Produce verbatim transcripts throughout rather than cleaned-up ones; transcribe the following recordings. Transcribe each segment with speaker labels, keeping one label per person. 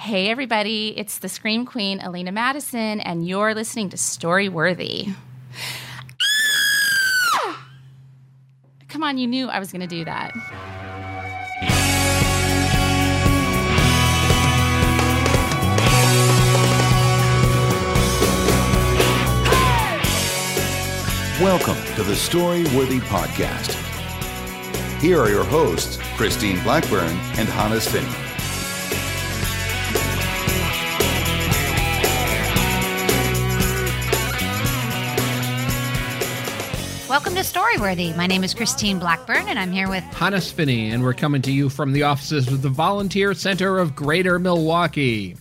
Speaker 1: Hey, everybody. It's the Scream Queen, Alina Madison, and you're listening to Storyworthy. Come on, you knew I was going to do that.
Speaker 2: Welcome to the Storyworthy Podcast. Here are your hosts, Christine Blackburn and Hannes Finney.
Speaker 3: Welcome to Storyworthy. My name is Christine Blackburn, and I'm here with
Speaker 4: Hannes Finney, and we're coming to you from the offices of the Volunteer Center of Greater Milwaukee.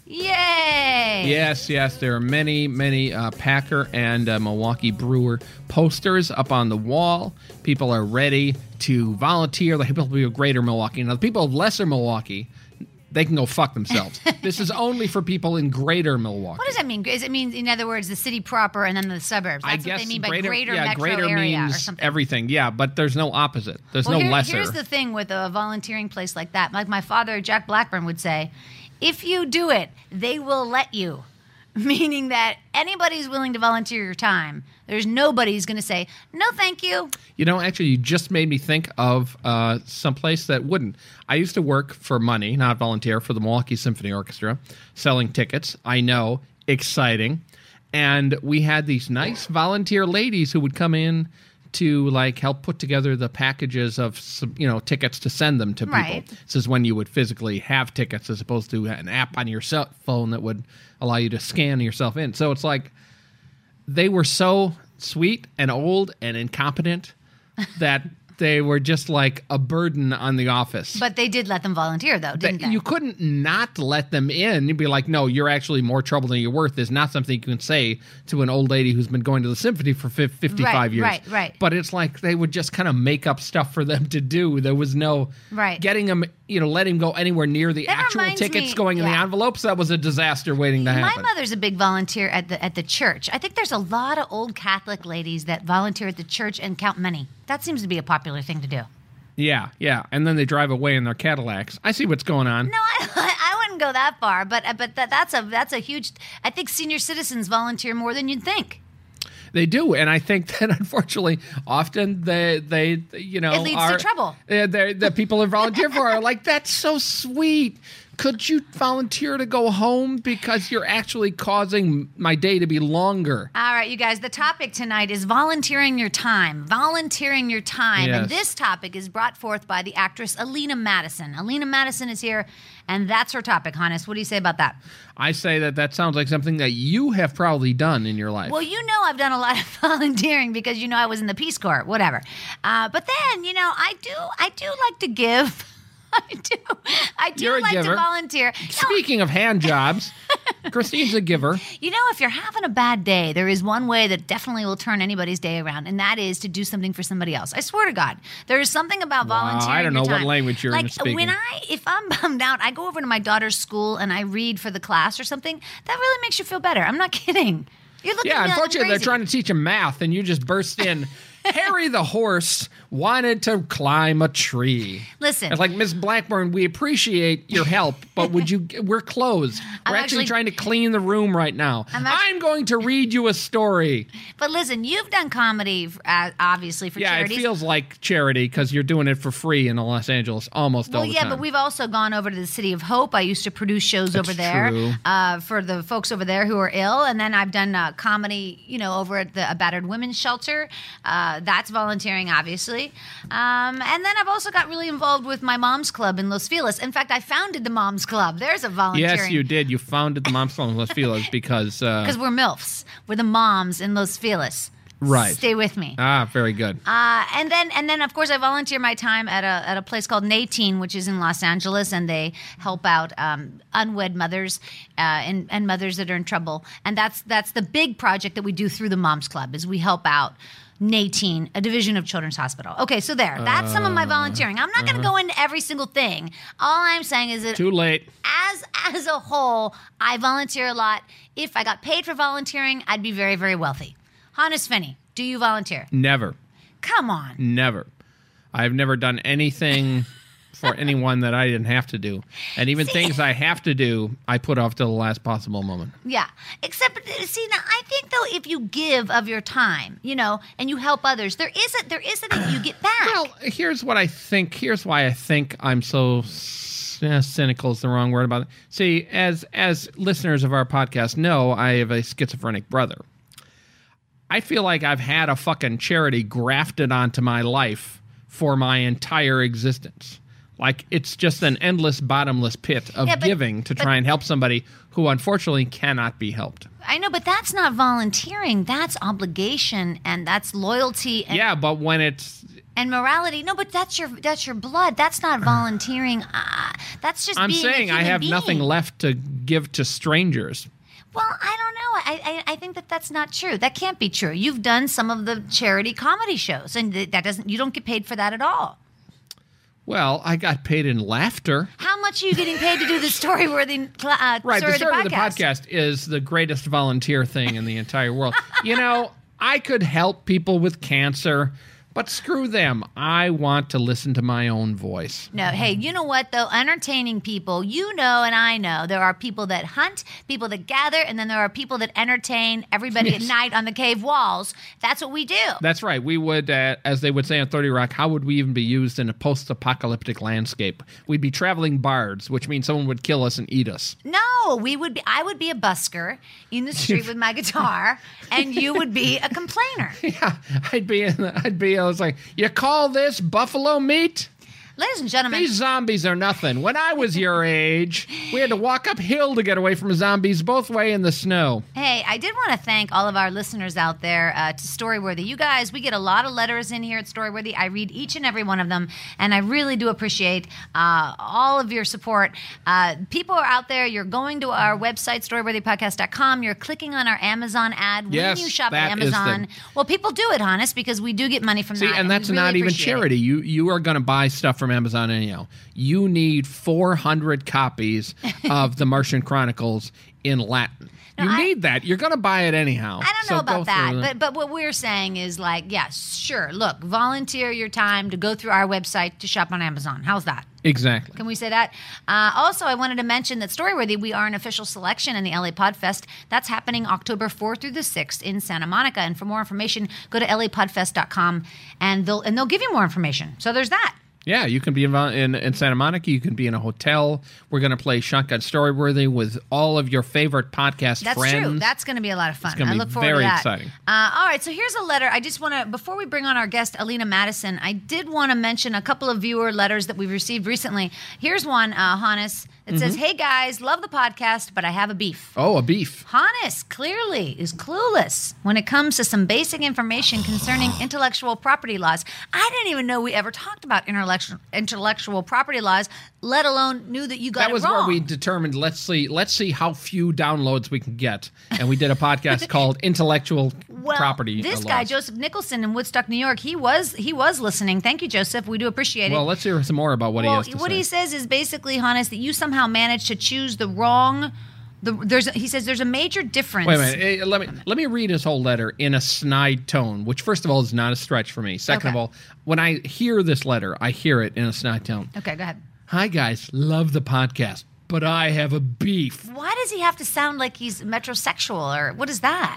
Speaker 3: Yay!
Speaker 4: Yes, yes, there are many, many uh, Packer and uh, Milwaukee Brewer posters up on the wall. People are ready to volunteer. The people of Greater Milwaukee. Now, the people of Lesser Milwaukee, they can go fuck themselves. This is only for people in Greater Milwaukee.
Speaker 3: What does that mean? Does it mean, in other words, the city proper and then the suburbs? That's
Speaker 4: I
Speaker 3: what
Speaker 4: guess
Speaker 3: they mean by
Speaker 4: greater,
Speaker 3: greater
Speaker 4: yeah,
Speaker 3: metro
Speaker 4: greater
Speaker 3: area
Speaker 4: means
Speaker 3: or something.
Speaker 4: Everything, yeah, but there's no opposite. There's
Speaker 3: well,
Speaker 4: no
Speaker 3: here,
Speaker 4: lesser.
Speaker 3: Here's the thing with a volunteering place like that. Like my father, Jack Blackburn, would say, if you do it, they will let you. Meaning that anybody who's willing to volunteer your time, there's nobody who's going to say, no, thank you.
Speaker 4: You know, actually, you just made me think of uh, someplace that wouldn't. I used to work for money, not volunteer, for the Milwaukee Symphony Orchestra, selling tickets. I know, exciting. And we had these nice volunteer ladies who would come in to, like, help put together the packages of, some, you know, tickets to send them to people.
Speaker 3: Right.
Speaker 4: This is when you would physically have tickets as opposed to an app on your cell phone that would allow you to scan yourself in. So it's like they were so sweet and old and incompetent that they were just like a burden on the office.
Speaker 3: But they did let them volunteer, though, didn't
Speaker 4: That-
Speaker 3: they?
Speaker 4: You couldn't not let them in. You'd be like, no, you're actually more trouble than you're worth. Is not something you can say to an old lady who's been going to the symphony for fifty-five
Speaker 3: Right,
Speaker 4: years.
Speaker 3: right, right.
Speaker 4: But it's like they would just kind of make up stuff for them to do. There was no
Speaker 3: Right.
Speaker 4: getting them, you know, letting go anywhere near the
Speaker 3: That
Speaker 4: actual
Speaker 3: reminds
Speaker 4: tickets
Speaker 3: me-
Speaker 4: going in the
Speaker 3: yeah.
Speaker 4: envelopes. That was a disaster waiting to
Speaker 3: My
Speaker 4: happen.
Speaker 3: mother's a big volunteer at the at the church. I think there's a lot of old Catholic ladies that volunteer at the church and count money. That seems to be a popular thing to do.
Speaker 4: Yeah, yeah. And then they drive away in their Cadillacs. I see what's going on.
Speaker 3: No, I, I wouldn't go that far, but but that, that's a that's a huge. I think senior citizens volunteer more than you'd think.
Speaker 4: They do, and I think that unfortunately, often they they you know
Speaker 3: It leads to
Speaker 4: are,
Speaker 3: trouble.
Speaker 4: Uh, they're- the people who volunteer for are like, that's so sweet. Could you volunteer to go home because you're actually causing my day to be longer?
Speaker 3: All right, you guys, the topic tonight is volunteering your time. Volunteering your time.
Speaker 4: Yes.
Speaker 3: And this topic is brought forth by the actress Alina Madison. Alina Madison is here, and that's her topic. Hannes, what do you say about that?
Speaker 4: I say that that sounds like something that you have probably done in your life.
Speaker 3: Well, you know I've done a lot of volunteering because you know I was in the Peace Corps, whatever. Uh, but then, you know, I do I do like to give. I do. I do
Speaker 4: You're a
Speaker 3: like
Speaker 4: giver.
Speaker 3: to volunteer. No,
Speaker 4: Speaking of hand jobs, Christine's a giver.
Speaker 3: you know, if you're having a bad day, there is one way that definitely will turn anybody's day around, and that is to do something for somebody else. I swear to God, there is something about
Speaker 4: Wow,
Speaker 3: volunteering.
Speaker 4: I don't
Speaker 3: your
Speaker 4: know what
Speaker 3: time.
Speaker 4: language you're
Speaker 3: like
Speaker 4: speaking.
Speaker 3: when I, if I'm bummed out, I go over to my daughter's school and I read for the class or something. That really makes you feel better. I'm not kidding. You're looking
Speaker 4: Yeah,
Speaker 3: at me like I'm
Speaker 4: unfortunately, they're
Speaker 3: crazy.
Speaker 4: trying to teach him math, and you just burst in. Harry the horse wanted to climb a tree.
Speaker 3: Listen.
Speaker 4: It's like, Miss Blackburn, we appreciate your help, but would you? We're closed. We're
Speaker 3: I'm
Speaker 4: actually,
Speaker 3: actually-
Speaker 4: trying to clean the room right now.
Speaker 3: I'm
Speaker 4: I'm,
Speaker 3: act-
Speaker 4: going to read you a story.
Speaker 3: But listen, you've done comedy, uh, obviously, for
Speaker 4: Yeah,
Speaker 3: charities.
Speaker 4: it feels like charity because you're doing it for free in Los Angeles almost
Speaker 3: Well,
Speaker 4: all the
Speaker 3: yeah,
Speaker 4: time.
Speaker 3: but we've also gone over to the City of Hope. I used to produce shows over there
Speaker 4: true.
Speaker 3: uh, for the folks over there who are ill, and then I've done uh, comedy, you know, over at the a battered women's shelter. Uh, that's volunteering, obviously, um, and then I've also got really involved with my mom's club in Los Feliz. In fact, I founded the Mom's Club. There's a volunteering.
Speaker 4: Yes, you did. You founded the Moms Club in Los Feliz because. Uh,
Speaker 3: Because we're MILFs. We're the moms in Los Feliz.
Speaker 4: Right.
Speaker 3: Stay with me.
Speaker 4: ah, very good.
Speaker 3: Uh, and then, and then, of course, I volunteer my time at a at a place called Natine, which is in Los Angeles, and they help out um, unwed mothers uh, and and mothers that are in trouble. And that's that's the big project that we do through the Moms Club is we help out Natine, a division of Children's Hospital. Okay, so there, that's some of my volunteering. I'm not going to go into every single thing. All I'm saying is that
Speaker 4: Too late.
Speaker 3: as as a whole, I volunteer a lot. If I got paid for volunteering, I'd be very, very wealthy. Hannes Finney, do you volunteer?
Speaker 4: Never.
Speaker 3: Come on.
Speaker 4: Never. I've never done anything for anyone that I didn't have to do. And even
Speaker 3: See-
Speaker 4: things I have to do, I put off to the last possible moment.
Speaker 3: Yeah. Except, see, now I think though, if you give of your time, you know, and you help others, there is a there is a thing you get back.
Speaker 4: Well, here's what I think. Here's why I think I'm so eh, cynical is the wrong word about it. See, as as listeners of our podcast know, I have a schizophrenic brother. I feel like I've had a fucking charity grafted onto my life for my entire existence. Like, it's just an endless, bottomless pit of
Speaker 3: Yeah, but-
Speaker 4: giving to
Speaker 3: but-
Speaker 4: try and help somebody who unfortunately cannot be helped.
Speaker 3: I know, but that's not volunteering. That's obligation, and that's loyalty, and,
Speaker 4: Yeah, but when it's...
Speaker 3: and morality. No, but that's your that's your blood. That's not volunteering. Uh, that's just.
Speaker 4: I'm
Speaker 3: being
Speaker 4: saying
Speaker 3: a
Speaker 4: I
Speaker 3: human
Speaker 4: have
Speaker 3: being.
Speaker 4: nothing left to give to strangers.
Speaker 3: Well, I don't know. I, I I think that that's not true. That can't be true. You've done some of the charity comedy shows, and th- that doesn't. You don't get paid for that at all.
Speaker 4: Well, I got paid in laughter.
Speaker 3: How much are you getting paid to do the Storyworthy uh,
Speaker 4: Right,
Speaker 3: story
Speaker 4: the
Speaker 3: of
Speaker 4: Story of
Speaker 3: the
Speaker 4: the
Speaker 3: podcast?
Speaker 4: Podcast is the greatest volunteer thing in the entire world. You know, I could help people with cancer, but screw them. I want to listen to my own voice.
Speaker 3: No, hey, you know what, though? Entertaining people, you know and I know, there are people that hunt, people that gather, and then there are people that entertain everybody
Speaker 4: Yes.
Speaker 3: at night on the cave walls. That's what we do.
Speaker 4: That's right. We would, uh, as they would say on thirty Rock, how would we even be used in a post-apocalyptic landscape? We'd be traveling bards, which means someone would kill us and eat us.
Speaker 3: No, we would be. I would be a busker in the street with my guitar, and you would be a complainer.
Speaker 4: Yeah, I'd be, in the, I'd be, I was like, you call this buffalo meat?
Speaker 3: Ladies and gentlemen,
Speaker 4: These zombies are nothing. When I was your age, we had to walk uphill to get away from zombies both way in the snow.
Speaker 3: hey, I did want to thank all of our listeners out there uh, to Storyworthy. You guys, we get a lot of letters in here at Storyworthy. I read each and every one of them, and I really do appreciate uh, all of your support. Uh, people are out there. You're going to our website, storyworthy podcast dot com. You're clicking on our Amazon ad
Speaker 4: Yes,
Speaker 3: when you shop
Speaker 4: that
Speaker 3: at
Speaker 4: is the-
Speaker 3: Amazon. Well, people do it, honest, because we do get money from
Speaker 4: See,
Speaker 3: that.
Speaker 4: and that's
Speaker 3: we really
Speaker 4: not even
Speaker 3: appreciate it.
Speaker 4: charity. You you are going to buy stuff from Amazon anyhow. You need four hundred copies of the Martian Chronicles in Latin.
Speaker 3: No,
Speaker 4: you
Speaker 3: I-
Speaker 4: need that. You're going to buy it anyhow.
Speaker 3: I don't know
Speaker 4: So go
Speaker 3: about that,
Speaker 4: through the-
Speaker 3: but but what we're saying is like, yeah, sure. Look, volunteer your time to go through our website to shop on Amazon. How's that?
Speaker 4: Exactly.
Speaker 3: Can we say that? Uh, also, I wanted to mention that Storyworthy, we are an official selection in the L A Podfest. That's happening October fourth through the sixth in Santa Monica. And for more information, go to L A podfest dot com and they'll and they'll give you more information. So there's that.
Speaker 4: Yeah, you can be in, in in Santa Monica. You can be in a hotel. We're going to play Shotgun Storyworthy with all of your favorite podcast
Speaker 3: That's
Speaker 4: friends.
Speaker 3: true. That's going to be a lot of fun.
Speaker 4: gonna
Speaker 3: I
Speaker 4: be
Speaker 3: look forward
Speaker 4: very
Speaker 3: to that.
Speaker 4: exciting.
Speaker 3: Uh, all right, so here's a letter. I just want to, before we bring on our guest, Alina Madison, I did want to mention a couple of viewer letters that we've received recently. Here's one, uh, Hannes. It says, "Hey guys, love the podcast, but I have a beef."
Speaker 4: oh, a beef.
Speaker 3: Hannes clearly is clueless when it comes to some basic information concerning intellectual property laws. I didn't even know we ever talked about intellectual intellectual property laws, let alone knew that you got
Speaker 4: That
Speaker 3: it
Speaker 4: was
Speaker 3: wrong.
Speaker 4: where we determined let's see let's see how few downloads we can get, and we did a podcast called Intellectual
Speaker 3: well,
Speaker 4: Property
Speaker 3: this
Speaker 4: Laws.
Speaker 3: guy Joseph Nicholson in Woodstock, New York, he was he was listening. Thank you, Joseph. We do appreciate it.
Speaker 4: Well, let's hear some more about what
Speaker 3: well,
Speaker 4: he has to
Speaker 3: what
Speaker 4: say.
Speaker 3: he says is basically, Hannes, that you somehow managed to choose the wrong. The, there's he says there's a major difference.
Speaker 4: Wait a minute. Eh, Let me let me read his whole letter in a snide tone, which first of all is not a stretch for me. Second of
Speaker 3: Okay.
Speaker 4: all, when I hear this letter, I hear it in a snide tone.
Speaker 3: Okay, go ahead.
Speaker 4: Hi guys, love the podcast, but I have a beef.
Speaker 3: Why does he have to sound like he's metrosexual or what is that?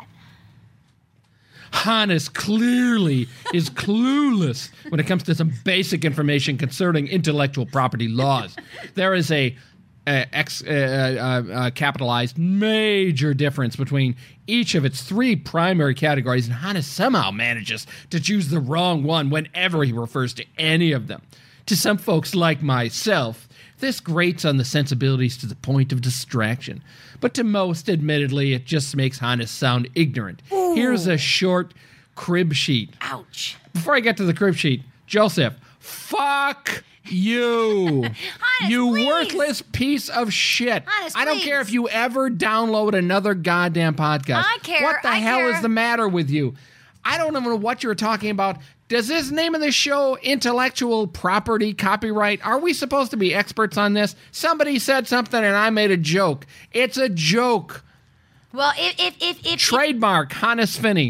Speaker 4: Hannes clearly is clueless when it comes to some basic information concerning intellectual property laws. There is a uh, ex, uh, uh, uh, capitalized major difference between each of its three primary categories, and Hannes somehow manages to choose the wrong one whenever he refers to any of them. To some folks like myself, this grates on the sensibilities to the point of distraction. But to most, admittedly, it just makes Hannes sound ignorant. Here's a short crib sheet.
Speaker 3: Ouch.
Speaker 4: Before I get to the crib sheet, Joseph, fuck you. you
Speaker 3: please.
Speaker 4: worthless piece of shit.
Speaker 3: Hannes,
Speaker 4: I don't care
Speaker 3: please.
Speaker 4: if you ever download another goddamn podcast.
Speaker 3: I care,
Speaker 4: What the
Speaker 3: I
Speaker 4: hell
Speaker 3: care.
Speaker 4: is the matter with you? I don't even know what you're talking about. Does this name of this show intellectual property copyright? Are we supposed to be experts on this? Somebody said something and I made a joke. It's a joke.
Speaker 3: Well, if if if, if
Speaker 4: Trademark Hannes Finney.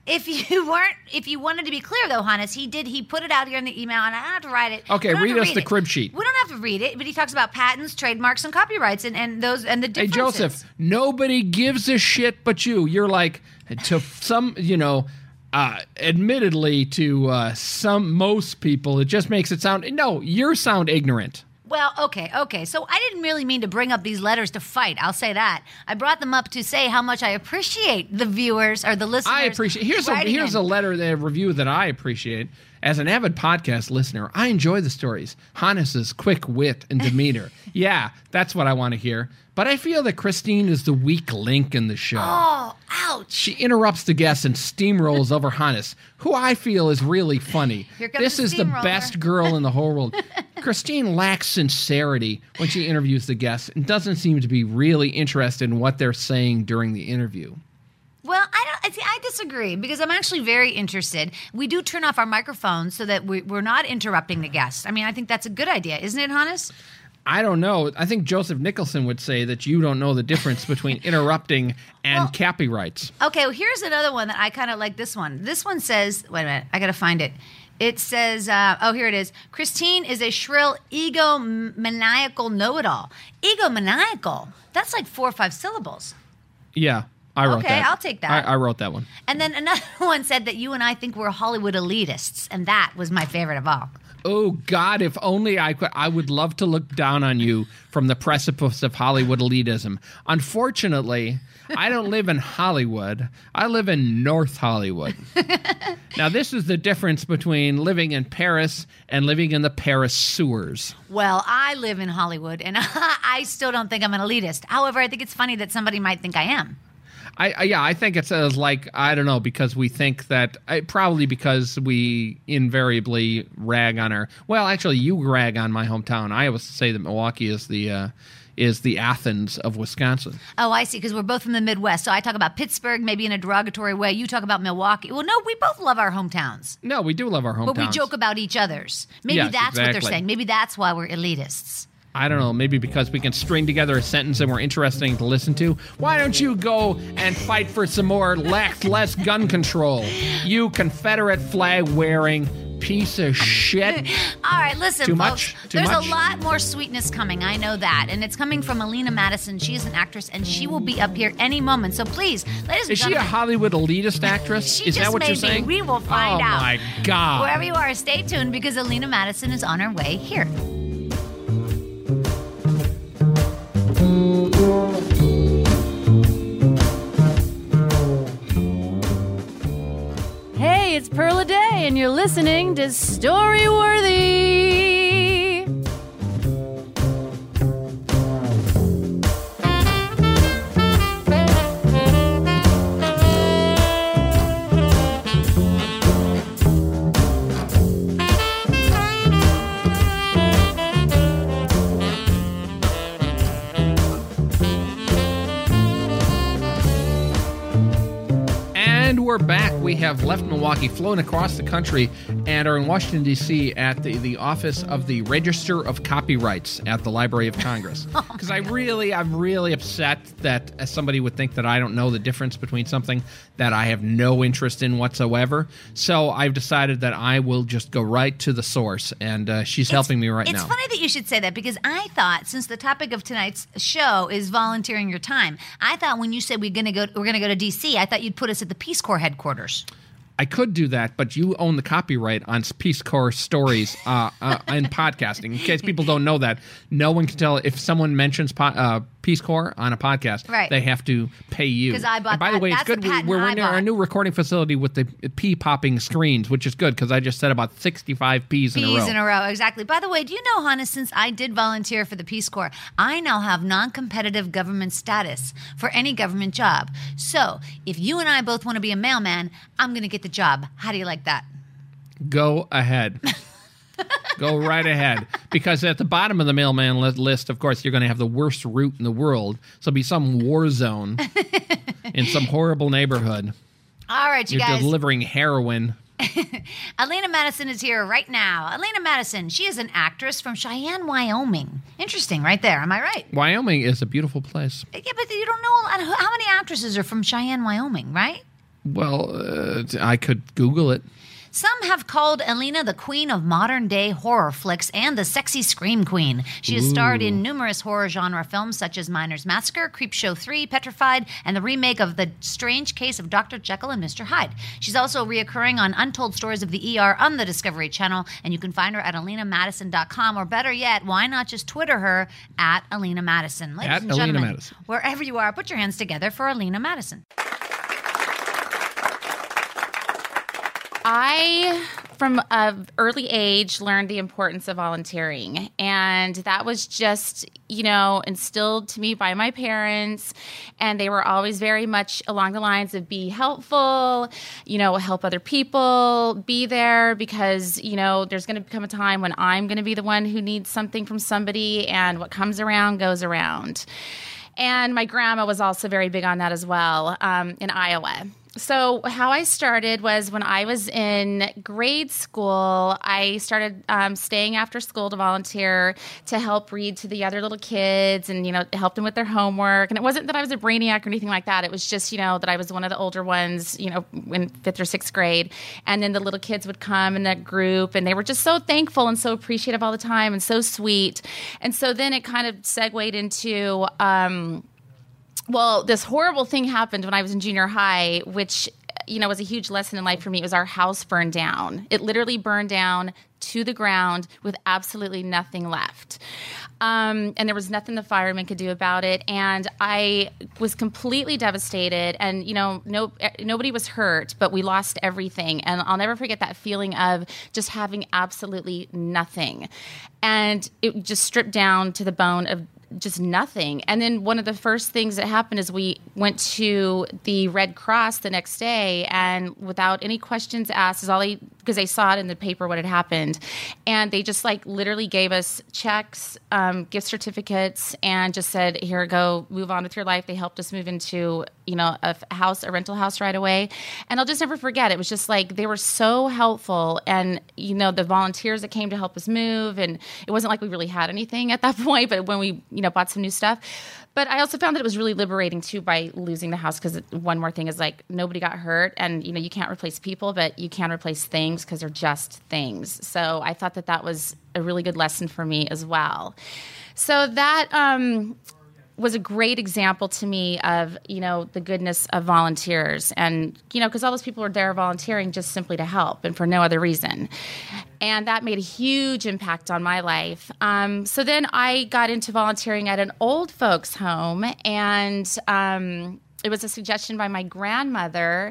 Speaker 3: if you weren't, if you wanted to be clear though, Hannes, he did. He put it out here in the email, and I don't have to write it.
Speaker 4: Okay,
Speaker 3: We don't
Speaker 4: read
Speaker 3: have to
Speaker 4: us the
Speaker 3: it.
Speaker 4: crib sheet.
Speaker 3: We don't have to read it, but he talks about patents, trademarks, and copyrights, and, and those and the
Speaker 4: Hey,
Speaker 3: differences.
Speaker 4: Joseph, nobody gives a shit but you. You're like, to some, you know, uh, admittedly to uh, some, most people, it just makes it sound, no, you sound ignorant.
Speaker 3: Well, okay, okay. So I didn't really mean to bring up these letters to fight. I'll say that. I brought them up to say how much I appreciate the viewers or the listeners.
Speaker 4: I appreciate, here's a,
Speaker 3: writing
Speaker 4: here's
Speaker 3: in.
Speaker 4: a letter, the review that I appreciate. As an avid podcast listener, I enjoy the stories. Hannes's quick wit and demeanor. Yeah, that's what I want to hear. But I feel that Christine is the weak link in the show.
Speaker 3: Oh, ouch.
Speaker 4: She interrupts the guest and steamrolls over Hannes, who I feel is really funny.
Speaker 3: Here comes
Speaker 4: This
Speaker 3: the
Speaker 4: is the
Speaker 3: steamroller.
Speaker 4: best girl in the whole world. Christine lacks sincerity when she interviews the guests and doesn't seem to be really interested in what they're saying during the interview.
Speaker 3: Well, I don't. I, see, I disagree because I'm actually very interested. We do turn off our microphones so that we, we're not interrupting the guest. I mean, I think that's a good idea, isn't it, Hannes?
Speaker 4: I don't know. I think Joseph Nicholson would say that you don't know the difference between interrupting and
Speaker 3: Well-
Speaker 4: copyrights.
Speaker 3: Okay, well, here's another one that I kind of like. This one. This one says. Wait a minute. I got to find it. It says. Uh, oh, here it is. Christine is a shrill, egomaniacal know-it-all. Egomaniacal. That's like four or five syllables.
Speaker 4: Yeah, I wrote
Speaker 3: Okay,
Speaker 4: that.
Speaker 3: I'll take that.
Speaker 4: I, I wrote that one.
Speaker 3: And then another one said that you and I think we're Hollywood elitists, and that was my favorite of all.
Speaker 4: Oh God! If only I could. I would love to look down on you from the precipice of Hollywood elitism. Unfortunately, I don't live in Hollywood. I live in North Hollywood. Now, this is the difference between living in Paris and living in the Paris sewers.
Speaker 3: Well, I live in Hollywood, and I still don't think I'm an elitist. However, I think it's funny that somebody might think I am.
Speaker 4: I, I yeah, I think it's uh, like I don't know because we think that I, probably because we invariably rag on our. Well, actually, you rag on my hometown. I always say that Milwaukee is the uh, is the Athens of Wisconsin.
Speaker 3: Oh, I see, because we're both from the Midwest. So I talk about Pittsburgh, maybe in a derogatory way. You talk about Milwaukee. Well, no, we both love our hometowns,
Speaker 4: No, we do love our hometowns.
Speaker 3: but we joke about each other's. Maybe
Speaker 4: Yes,
Speaker 3: that's what they're
Speaker 4: exactly.
Speaker 3: saying. Maybe that's why we're elitists.
Speaker 4: I don't know, maybe because we can string together a sentence and we're interesting to listen to. Why don't you go and fight for some more less, less gun control? You Confederate flag wearing piece of shit.
Speaker 3: All right, listen,
Speaker 4: Too
Speaker 3: folks.
Speaker 4: much? Too
Speaker 3: There's
Speaker 4: much?
Speaker 3: a lot more sweetness coming. I know that. And it's coming from Alina Madison. She is an actress, and she will be up here any moment. So please, ladies and
Speaker 4: Is she a
Speaker 3: gentlemen.
Speaker 4: Hollywood elitist actress?
Speaker 3: She
Speaker 4: is
Speaker 3: just
Speaker 4: that what
Speaker 3: may
Speaker 4: you're
Speaker 3: be.
Speaker 4: saying?
Speaker 3: We will find
Speaker 4: oh
Speaker 3: out.
Speaker 4: Oh my God.
Speaker 3: Wherever you are, stay tuned because Alina Madison is on her way here.
Speaker 5: Hey, it's Pearl a Day, and you're listening to Storyworthy.
Speaker 4: And we're back. We have left Milwaukee, flown across the country, and are in Washington, D C at the, the office of the Register of Copyrights at the Library of Congress. Because I really, I'm really upset that as somebody would think that I don't know the difference between something that I have no interest in whatsoever. So I've decided that I will just go right to the source, and uh, she's helping me right
Speaker 3: it's
Speaker 4: now.
Speaker 3: funny that you should say that because I thought, since the topic of tonight's show is volunteering your time, I thought when you said we're going to go, we're going to go to D C, I thought you'd put us at the Peace Corps headquarters.
Speaker 4: I could do that, but you own the copyright on Peace Corps stories uh, uh, in podcasting. In case people don't know that, no one can tell if someone mentions po- uh, Peace Corps on a podcast.
Speaker 3: Right.
Speaker 4: They have to pay you.
Speaker 3: 'Cause I bought
Speaker 4: and by
Speaker 3: that.
Speaker 4: the way, it's
Speaker 3: That's the
Speaker 4: good. We-
Speaker 3: patent
Speaker 4: We're
Speaker 3: I
Speaker 4: in our
Speaker 3: bought.
Speaker 4: new recording facility with the pea popping screens, which is good because I just said about sixty-five peas in a row.
Speaker 3: Peas in a row, exactly. By the way, do you know, Hannah, since I did volunteer for the Peace Corps, I now have non-competitive government status for any government job. So if you and I both want to be a mailman, I'm going to get the job. How do you like that?
Speaker 4: Go ahead. Go right ahead. Because at the bottom of the mailman li- list, of course, you're going to have the worst route in the world. So it'll be some war zone in some horrible neighborhood.
Speaker 3: All right, you
Speaker 4: You're
Speaker 3: guys.
Speaker 4: delivering heroin.
Speaker 3: Alina Madison is here right now. Alina Madison, she is an actress from Cheyenne, Wyoming. Interesting, right there. Am I right?
Speaker 4: Wyoming is a beautiful place.
Speaker 3: Yeah, but you don't know how many actresses are from Cheyenne, Wyoming, right?
Speaker 4: Well, uh, I could Google it.
Speaker 3: Some have called Alina the queen of modern-day horror flicks and the sexy scream queen. She has starred in numerous horror genre films such as Miner's Massacre, Creepshow three, Petrified, and the remake of The Strange Case of Doctor Jekyll and Mister Hyde. She's also reoccurring on Untold Stories of the E R on the Discovery Channel, and you can find her at alina madison dot com, or better yet, why not just Twitter her at Alina Madison. Ladies
Speaker 4: At
Speaker 3: and
Speaker 4: Alina
Speaker 3: gentlemen,
Speaker 4: Madison.
Speaker 3: wherever you are, put your hands together for Alina Madison.
Speaker 1: I, from an early age, learned the importance of volunteering. And that was just, you know, instilled to me by my parents. And they were always very much along the lines of be helpful, you know, help other people, be there because, you know, there's going to come a time when I'm going to be the one who needs something from somebody, and what comes around goes around. And my grandma was also very big on that as well, um, in Iowa. So how I started was when I was in grade school, I started um, staying after school to volunteer to help read to the other little kids and, you know, help them with their homework. And it wasn't that I was a brainiac or anything like that. It was just, you know, that I was one of the older ones, you know, in fifth or sixth grade. And then the little kids would come in that group, and they were just so thankful and so appreciative all the time and so sweet. And so then it kind of segued into um, well, this horrible thing happened when I was in junior high, which, you know, was a huge lesson in life for me. It was our house burned down. It literally burned down to the ground with absolutely nothing left. Um, and there was nothing the firemen could do about it. And I was completely devastated. And, you know, no, nobody was hurt, but we lost everything. And I'll never forget that feeling of just having absolutely nothing. And it just stripped down to the bone of just nothing. And then one of the first things that happened is we went to the Red Cross the next day, and without any questions asked, is all they, because they saw it in the paper what had happened, and they just like literally gave us checks, um, gift certificates, and just said, here, go, move on with your life. They helped us move into, you know, a house, a rental house right away. And I'll just never forget, it was just like, they were so helpful. And, you know, the volunteers that came to help us move, and it wasn't like we really had anything at that point, but when we, you know, bought some new stuff. But I also found that it was really liberating too by losing the house, because one more thing is like nobody got hurt, and you know you can't replace people, but you can replace things because they're just things. So I thought that that was a really good lesson for me as well. So that um, was a great example to me of, you know, the goodness of volunteers, and you know, because all those people were there volunteering just simply to help and for no other reason. And that made a huge impact on my life. Um, so then I got into volunteering at an old folks' home, and um, it was a suggestion by my grandmother.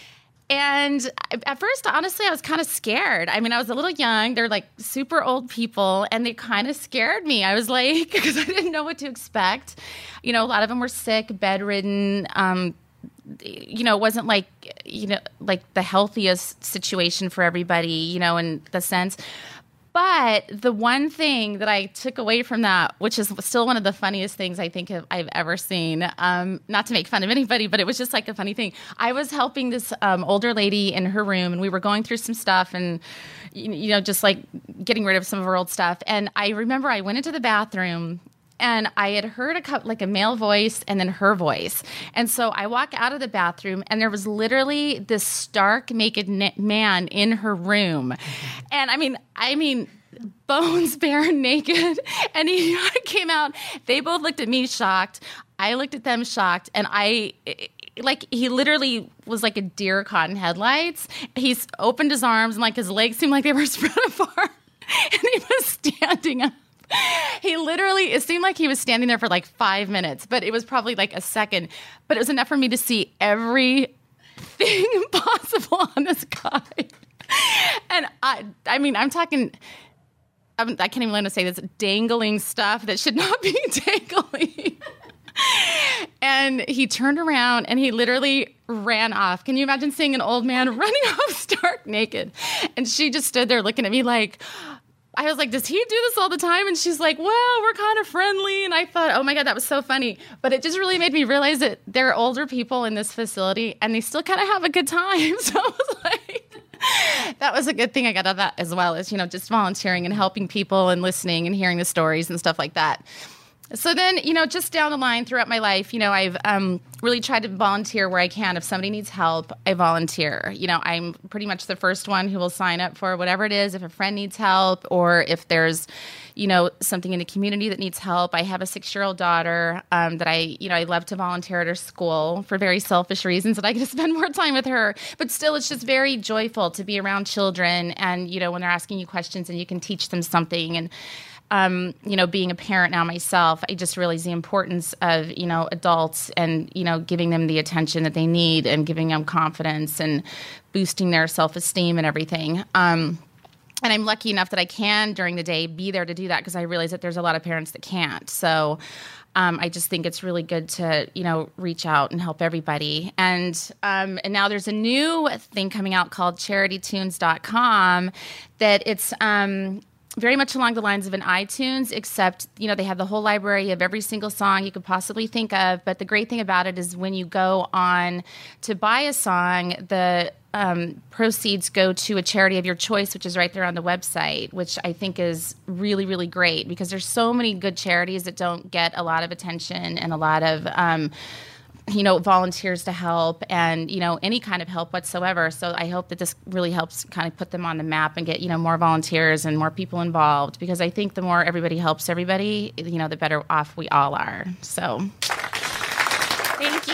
Speaker 1: And at first, honestly, I was kind of scared. I mean, I was a little young. They're like super old people, and they kind of scared me. I was like, because I didn't know what to expect. You know, a lot of them were sick, bedridden. Um, you know, it wasn't like, you know, like the healthiest situation for everybody, you know, in the sense. But the one thing that I took away from that, which is still one of the funniest things I think I've ever seen, um, not to make fun of anybody, but it was just like a funny thing. I was helping this um, older lady in her room, and we were going through some stuff and, you know, just like getting rid of some of her old stuff. And I remember I went into the bathroom, and I had heard a couple, like a male voice and then her voice. And so I walk out of the bathroom, and there was literally this stark naked na- man in her room. And I mean, I mean, bones bare naked. And he came out. They both looked at me shocked. I looked at them shocked. And I, like, he literally was like a deer caught in headlights. He's opened his arms, and like his legs seemed like they were spread apart. And he was standing up. He literally, it seemed like he was standing there for like five minutes, but it was probably like a second. But it was enough for me to see everything possible on this guy. And I, I mean, I'm talking, I'm, I can't even learn to say this, dangling stuff that should not be dangling. And he turned around and he literally ran off. Can you imagine seeing an old man running off stark naked? And she just stood there looking at me like, I was like, does he do this all the time? And she's like, well, we're kind of friendly. And I thought, oh my God, that was so funny. But it just really made me realize that there are older people in this facility, and they still kind of have a good time. So I was like, that was a good thing I got out of that, as well as, you know, just volunteering and helping people and listening and hearing the stories and stuff like that. So then, you know, just down the line throughout my life, you know, I've um, really tried to volunteer where I can. If somebody needs help, I volunteer. You know, I'm pretty much the first one who will sign up for whatever it is. If a friend needs help or if there's, you know, something in the community that needs help. I have a six-year-old daughter um, that I, you know, I love to volunteer at her school for very selfish reasons that I get to spend more time with her. But still, it's just very joyful to be around children and, you know, when they're asking you questions and you can teach them something. And Um, you know, being a parent now myself, I just realize the importance of, you know, adults and, you know, giving them the attention that they need and giving them confidence and boosting their self-esteem and everything. Um, and I'm lucky enough that I can, during the day, be there to do that because I realize that there's a lot of parents that can't. So um, I just think it's really good to, you know, reach out and help everybody. And um, and now there's a new thing coming out called charity tunes dot com that it's um, – very much along the lines of an iTunes, except, you know, they have the whole library of every single song you could possibly think of. But the great thing about it is when you go on to buy a song, the um, proceeds go to a charity of your choice, which is right there on the website, which I think is really, really great because there's so many good charities that don't get a lot of attention and a lot of um you know, volunteers to help and, you know, any kind of help whatsoever. So I hope that this really helps kind of put them on the map and get, you know, more volunteers and more people involved because I think the more everybody helps everybody, you know, the better off we all are. So thank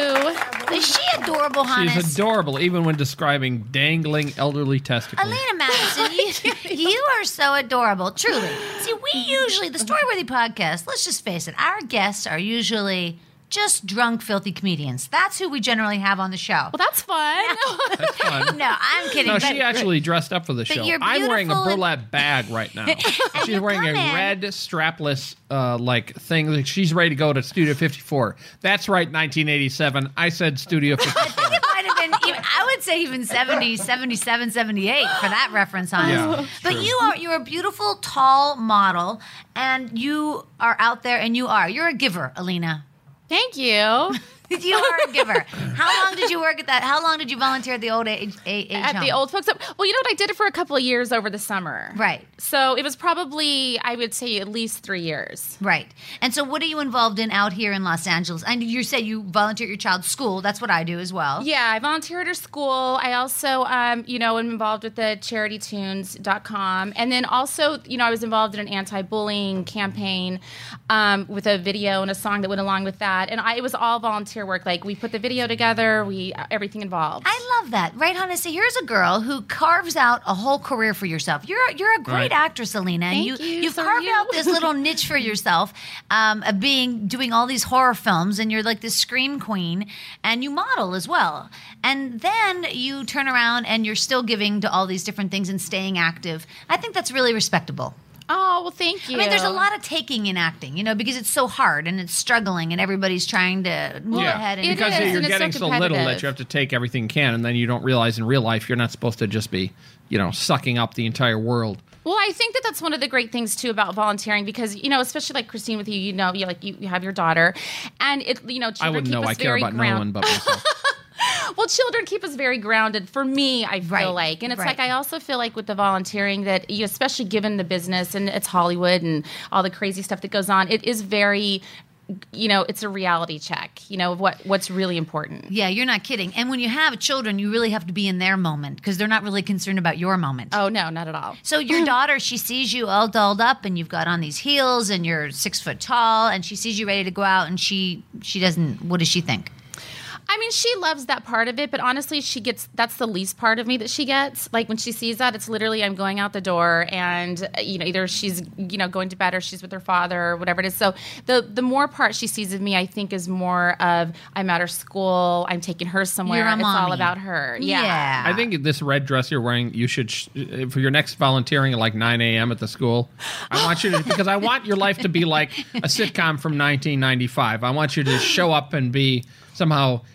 Speaker 1: you.
Speaker 3: Is she adorable, Hannes?
Speaker 4: She's adorable, even when describing dangling elderly testicles.
Speaker 3: Elena Madison, you, you are so adorable, truly. See, we usually, the Storyworthy podcast, let's just face it, our guests are usually just drunk, filthy comedians. That's who we generally have on the show.
Speaker 1: Well, that's fun.
Speaker 4: That's fun.
Speaker 3: No, I'm kidding.
Speaker 4: No,
Speaker 3: but,
Speaker 4: she actually dressed up for the show.
Speaker 3: you're
Speaker 4: I'm wearing a
Speaker 3: beautiful and-
Speaker 4: burlap bag right now. She's
Speaker 3: you
Speaker 4: wearing a
Speaker 3: come in-
Speaker 4: red strapless uh, like thing. Like, she's ready to go to Studio fifty-four. That's right, nineteen eighty-seven. I said Studio fifty-four.
Speaker 3: It might have been, even, I would say even seventy, seventy-seven, seventy-eight for that reference, Hannes.
Speaker 4: Yeah,
Speaker 3: but
Speaker 4: true.
Speaker 3: you are, you're a beautiful, tall model, and you are out there, and you are. You're a giver, Alina.
Speaker 1: Thank you.
Speaker 3: You are a giver. How long did you work at that? How long did you volunteer at the old age, age
Speaker 1: At
Speaker 3: home?
Speaker 1: the old folks' home. Well, you know what? I did it for a couple of years over the summer.
Speaker 3: Right.
Speaker 1: So it was probably, I would say, at least three years.
Speaker 3: Right. And so what are you involved in out here in Los Angeles? And you said you volunteer at your child's school. That's what I do as well.
Speaker 1: Yeah, I volunteer at her school. I also, um, you know, am involved with the charity tunes dot com. And then also, you know, I was involved in an anti-bullying campaign um, with a video and a song that went along with that. And I, it was all volunteer work. Like, we put the video together, we everything involved.
Speaker 3: I love that. Right, Hannah? See, here's a girl who carves out a whole career for yourself. You're you're a great
Speaker 4: Right.
Speaker 3: actress, Alina. And
Speaker 1: Thank
Speaker 3: you,
Speaker 1: you,
Speaker 3: You've
Speaker 1: so are
Speaker 3: carved
Speaker 1: you.
Speaker 3: out this little niche for yourself um, of being doing all these horror films, and you're like this scream queen, and you model as well. And then you turn around and you're still giving to all these different things and staying active. I think that's really respectable.
Speaker 1: Oh, well, thank you.
Speaker 3: I mean, there's a lot of taking in acting, you know, because it's so hard and it's struggling and everybody's trying to move ahead. And
Speaker 1: It
Speaker 4: because
Speaker 1: is,
Speaker 4: you're
Speaker 1: and it's so
Speaker 4: getting so, little that
Speaker 1: competitive.
Speaker 4: you have to take everything you can, and then you don't realize in real life you're not supposed to just be, you know, sucking up the entire world.
Speaker 1: Well, I think that that's one of the great things too about volunteering because, you know, especially like Christine with you, you know, you like you, you have your daughter, and it, you know,
Speaker 4: I
Speaker 1: children
Speaker 4: wouldn't
Speaker 1: keep
Speaker 4: know.
Speaker 1: us
Speaker 4: I care
Speaker 1: very
Speaker 4: about
Speaker 1: ground-
Speaker 4: no one but myself.
Speaker 1: Well, children keep us very grounded. For me, I feel
Speaker 3: Right.
Speaker 1: like, and it's
Speaker 3: Right.
Speaker 1: like I also feel like with the volunteering that, you, especially given the business and it's Hollywood and all the crazy stuff that goes on, it is very, you know, it's a reality check. You know, of what what's really important.
Speaker 3: Yeah, you're not kidding. And when you have children, you really have to be in their moment because they're not really concerned about your moment.
Speaker 1: Oh no, not at all.
Speaker 3: So your daughter, she sees you all dolled up and you've got on these heels and you're six foot tall and she sees you ready to go out and she she doesn't, what does she think?
Speaker 1: I mean, she loves that part of it, but honestly, she gets that's the least part of me that she gets. Like when she sees that, it's literally I'm going out the door, and you know, either she's you know going to bed or she's with her father or whatever it is. So the the more part she sees of me, I think, is more of I'm at her school, I'm taking her somewhere.
Speaker 3: You're a
Speaker 1: it's all
Speaker 3: mommy.
Speaker 1: about her. Yeah.
Speaker 3: Yeah.
Speaker 4: I think this red dress you're wearing, you should, sh- for your next volunteering at like nine a.m. at the school, I want you to, because I want your life to be like a sitcom from nineteen ninety-five. I want you to show up and be somehow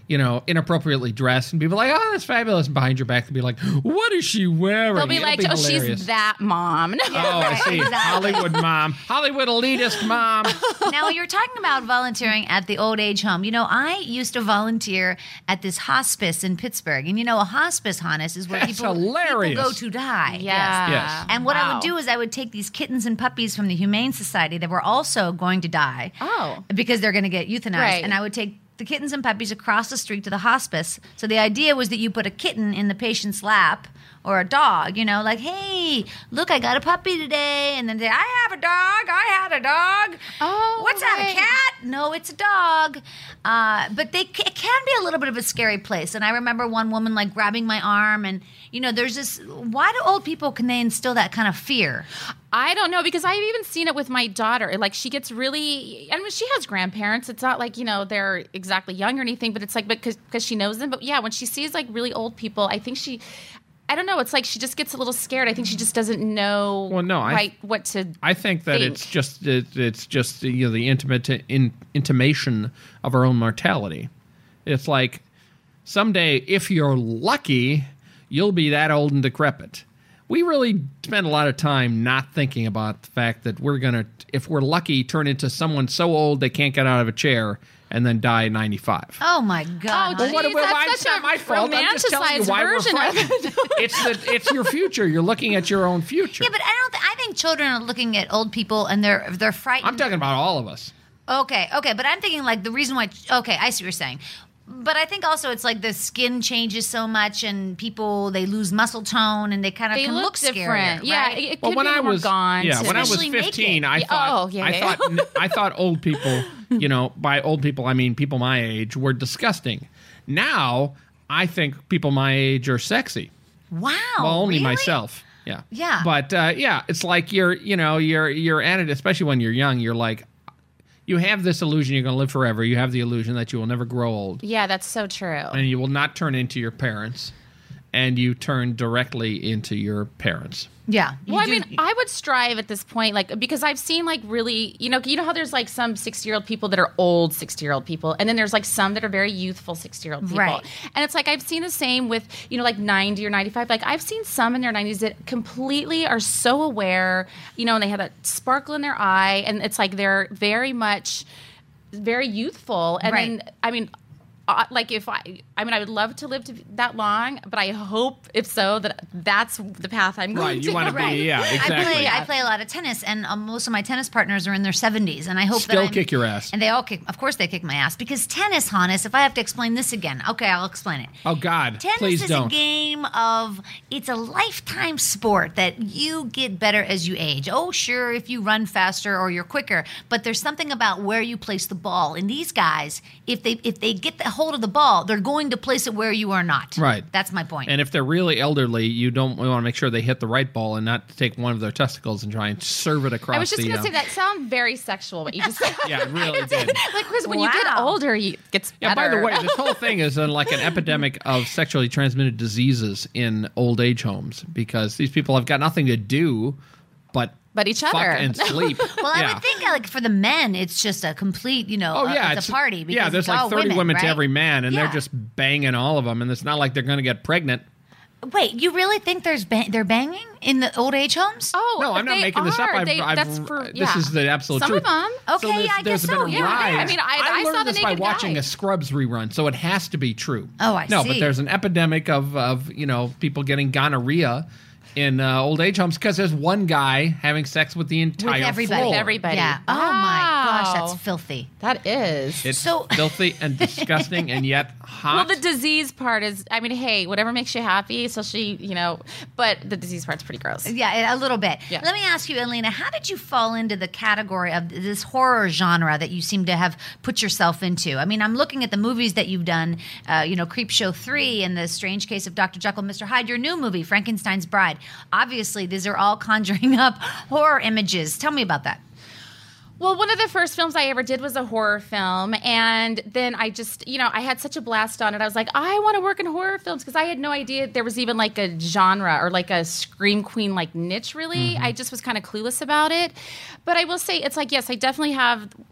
Speaker 4: you know, inappropriately dressed, and people are like, oh, that's fabulous. And behind your back, they'll be like, what is she wearing?
Speaker 1: They'll be
Speaker 4: It'll
Speaker 1: like,
Speaker 4: be
Speaker 1: oh,
Speaker 4: hilarious.
Speaker 1: she's that mom.
Speaker 4: Oh, I see.
Speaker 3: Exactly.
Speaker 4: Hollywood mom. Hollywood elitist mom.
Speaker 3: Now, you're talking about volunteering at the old age home. You know, I used to volunteer at this hospice in Pittsburgh. And, you know, a hospice, Hannes, is where
Speaker 4: That's
Speaker 3: people,
Speaker 4: hilarious.
Speaker 3: people go to die.
Speaker 1: Yeah.
Speaker 4: Yes.
Speaker 3: And what I
Speaker 1: Wow.
Speaker 3: would do is I would take these kittens and puppies from the Humane Society that were also going to die.
Speaker 1: Oh.
Speaker 3: Because they're going to get euthanized.
Speaker 1: Right.
Speaker 3: And I would take the kittens and puppies across the street to the hospice. So the idea was that you put a kitten in the patient's lap or a dog, you know, like, hey, look, I got a puppy today. And then they, I have a dog. I had a dog.
Speaker 1: Oh,
Speaker 3: What's that,
Speaker 1: right.
Speaker 3: a cat? No, it's a dog. Uh, but they it can be a little bit of a scary place. And I remember one woman like grabbing my arm and, you know, there's this, why do old people, can they instill that kind of fear?
Speaker 1: I don't know, because I've even seen it with my daughter. Like, she gets really, I mean, she has grandparents. It's not like, you know, they're exactly young or anything, but it's like, because because she knows them. But yeah, when she sees like really old people, I think she, I don't know, it's like she just gets a little scared. I think she just doesn't know
Speaker 4: Well, no, I-
Speaker 1: right what to
Speaker 4: I think that
Speaker 1: think.
Speaker 4: it's just it, it's just you know the intimate in, intimation of our own mortality. It's like someday, if you're lucky, you'll be that old and decrepit. We really spend a lot of time not thinking about the fact that we're gonna, if we're lucky, turn into someone so old they can't get out of a chair and then die at ninety-five.
Speaker 3: Oh, my God.
Speaker 1: Oh,
Speaker 3: honey.
Speaker 4: What-
Speaker 1: Jeez,
Speaker 4: what- why-
Speaker 1: that's
Speaker 4: it's
Speaker 1: such
Speaker 4: not
Speaker 1: a
Speaker 4: my fault. I'm just telling you
Speaker 1: romanticized
Speaker 4: why we're
Speaker 1: version of
Speaker 4: frightened.
Speaker 1: it.
Speaker 4: It's the it's your future. You're looking at your own future.
Speaker 3: Yeah, but I don't. Th- I think children are looking at old people and they're they're frightened.
Speaker 4: I'm talking about all of us.
Speaker 3: Okay, okay, but I'm thinking like the reason why. Okay, I see what you're saying. But I think also it's like the skin changes so much and people they lose muscle tone and they kind of
Speaker 1: They
Speaker 3: can
Speaker 1: look
Speaker 3: look,
Speaker 1: different.
Speaker 3: scarier.
Speaker 1: Yeah,
Speaker 3: right?
Speaker 1: it, it
Speaker 4: Well,
Speaker 1: could
Speaker 4: when
Speaker 1: be
Speaker 4: I
Speaker 1: more
Speaker 4: was
Speaker 1: gaunt.
Speaker 4: yeah, when I was
Speaker 3: Especially
Speaker 4: fifteen,
Speaker 3: naked.
Speaker 4: I
Speaker 1: Yeah,
Speaker 4: thought
Speaker 1: oh, yeah,
Speaker 4: I
Speaker 1: yeah.
Speaker 4: thought I thought old people, you know, by old people I mean people my age, were disgusting. Now I think people my age are sexy.
Speaker 3: Wow.
Speaker 4: Well, only
Speaker 3: really?
Speaker 4: myself. Yeah.
Speaker 3: Yeah.
Speaker 4: But uh, yeah, it's like you're, you know, you're you're at it, especially when you're young. You're like, you have this illusion you're going to live forever. You have the illusion that you will never grow old,
Speaker 1: Yeah, that's so true.
Speaker 4: and you will not turn into your parents, and you turn directly into your parents.
Speaker 3: Yeah. you
Speaker 1: Well, I
Speaker 3: do-
Speaker 1: mean, I would strive at this point, like, because I've seen, like, really, you know, you know how there's, like, some sixty-year-old people that are old sixty-year-old people, and then there's, like, some that are very youthful sixty-year-old people.
Speaker 3: Right.
Speaker 1: And it's like, I've seen the same with, you know, like, ninety or ninety-five. Like, I've seen some in their nineties that completely are so aware, you know, and they have that sparkle in their eye, and it's like they're very much, very youthful. And
Speaker 3: Right.
Speaker 1: then, I mean, uh, like if I, I mean, I would love to live to that long, but I hope, if so, that that's the path I'm going
Speaker 4: Right,
Speaker 1: to.
Speaker 4: you wanna be-
Speaker 3: Right.
Speaker 4: yeah, exactly.
Speaker 3: I play. I play a lot of tennis, and um, most of my tennis partners are in their seventies, and I hope
Speaker 4: Still
Speaker 3: that I'm-
Speaker 4: kick your ass.
Speaker 3: And they all kick. Of course, they kick my ass because tennis, Hannes. If I have to explain this again, okay, I'll explain it.
Speaker 4: Oh God,
Speaker 3: Tennis
Speaker 4: please
Speaker 3: is
Speaker 4: don't.
Speaker 3: a game of, it's a lifetime sport that you get better as you age. Oh, sure, if you run faster or you're quicker, but there's something about where you place the ball. And these guys, if they if they get the hold of the ball, they're going to place it where you are not.
Speaker 4: Right.
Speaker 3: That's my point.
Speaker 4: And if they're really elderly, you don't we want to make sure they hit the right ball and not take one of their testicles and try and serve it across
Speaker 1: I was just
Speaker 4: the.
Speaker 1: going to
Speaker 4: uh,
Speaker 1: say that sound very sexual. What you just said.
Speaker 4: Yeah, it really did.
Speaker 1: Like, Chris, when you get
Speaker 3: Wow.
Speaker 1: older, you, it gets
Speaker 4: Yeah,
Speaker 1: better.
Speaker 4: by the way, this whole thing is uh, like an epidemic of sexually transmitted diseases in old age homes because these people have got nothing to do but
Speaker 1: But each
Speaker 4: fuck
Speaker 1: other.
Speaker 4: and sleep.
Speaker 3: well,
Speaker 4: yeah.
Speaker 3: I would think like for the men, it's just a complete, you know,
Speaker 4: Oh
Speaker 3: uh,
Speaker 4: yeah,
Speaker 3: it's, a party. Because
Speaker 4: yeah, there's
Speaker 3: it's
Speaker 4: like
Speaker 3: all
Speaker 4: thirty women, to
Speaker 3: right?
Speaker 4: every man, and
Speaker 3: Yeah.
Speaker 4: they're just banging all of them, and it's not like they're going to get pregnant.
Speaker 3: Wait, you really think there's ba- they're banging in the old age homes?
Speaker 1: Oh,
Speaker 4: No, I'm not
Speaker 1: they
Speaker 4: making this up.
Speaker 1: are.
Speaker 4: I've,
Speaker 1: They-
Speaker 4: I've,
Speaker 1: that's for,
Speaker 4: this
Speaker 1: yeah.
Speaker 4: is the absolute
Speaker 1: Some
Speaker 4: truth.
Speaker 1: of them.
Speaker 3: Okay,
Speaker 4: there's,
Speaker 3: I
Speaker 4: there's
Speaker 3: guess
Speaker 4: been
Speaker 3: so,
Speaker 4: a
Speaker 3: yeah.
Speaker 4: rise.
Speaker 1: I mean, I- I
Speaker 4: learned
Speaker 1: saw the
Speaker 4: this by
Speaker 1: Naked
Speaker 4: watching
Speaker 1: Guy.
Speaker 4: a Scrubs rerun, so it has to be true.
Speaker 3: Oh, I
Speaker 4: no,
Speaker 3: see.
Speaker 4: but there's an epidemic of, of you know people getting gonorrhea in uh, old age homes because there's one guy having sex with the entire
Speaker 3: With everybody.
Speaker 4: floor.
Speaker 1: Everybody.
Speaker 3: Yeah. Oh my gosh,
Speaker 1: Wow.
Speaker 3: that's filthy.
Speaker 1: That is.
Speaker 4: It's
Speaker 3: So-
Speaker 4: filthy and disgusting, and yet
Speaker 1: well,
Speaker 4: hot.
Speaker 1: the disease part is, I mean, hey, whatever makes you happy, especially, you know, but the disease part's pretty gross.
Speaker 3: Yeah, a little bit.
Speaker 1: Yeah.
Speaker 3: Let me ask you, Elena, how did you fall into the category of this horror genre that you seem to have put yourself into? I mean, I'm looking at the movies that you've done, uh, you know, Creepshow three and The Strange Case of Doctor Jekyll and Mister Hyde, your new movie, Frankenstein's Bride. Obviously, these are all conjuring up horror images. Tell me about that.
Speaker 1: Well, one of the first films I ever did was a horror film. And then I just, you know, I had such a blast on it. I was like, I want to work in horror films because I had no idea there was even like a genre or like a Scream Queen like niche, really. I just was kind of clueless about it. But I will say, it's like, yes, I definitely have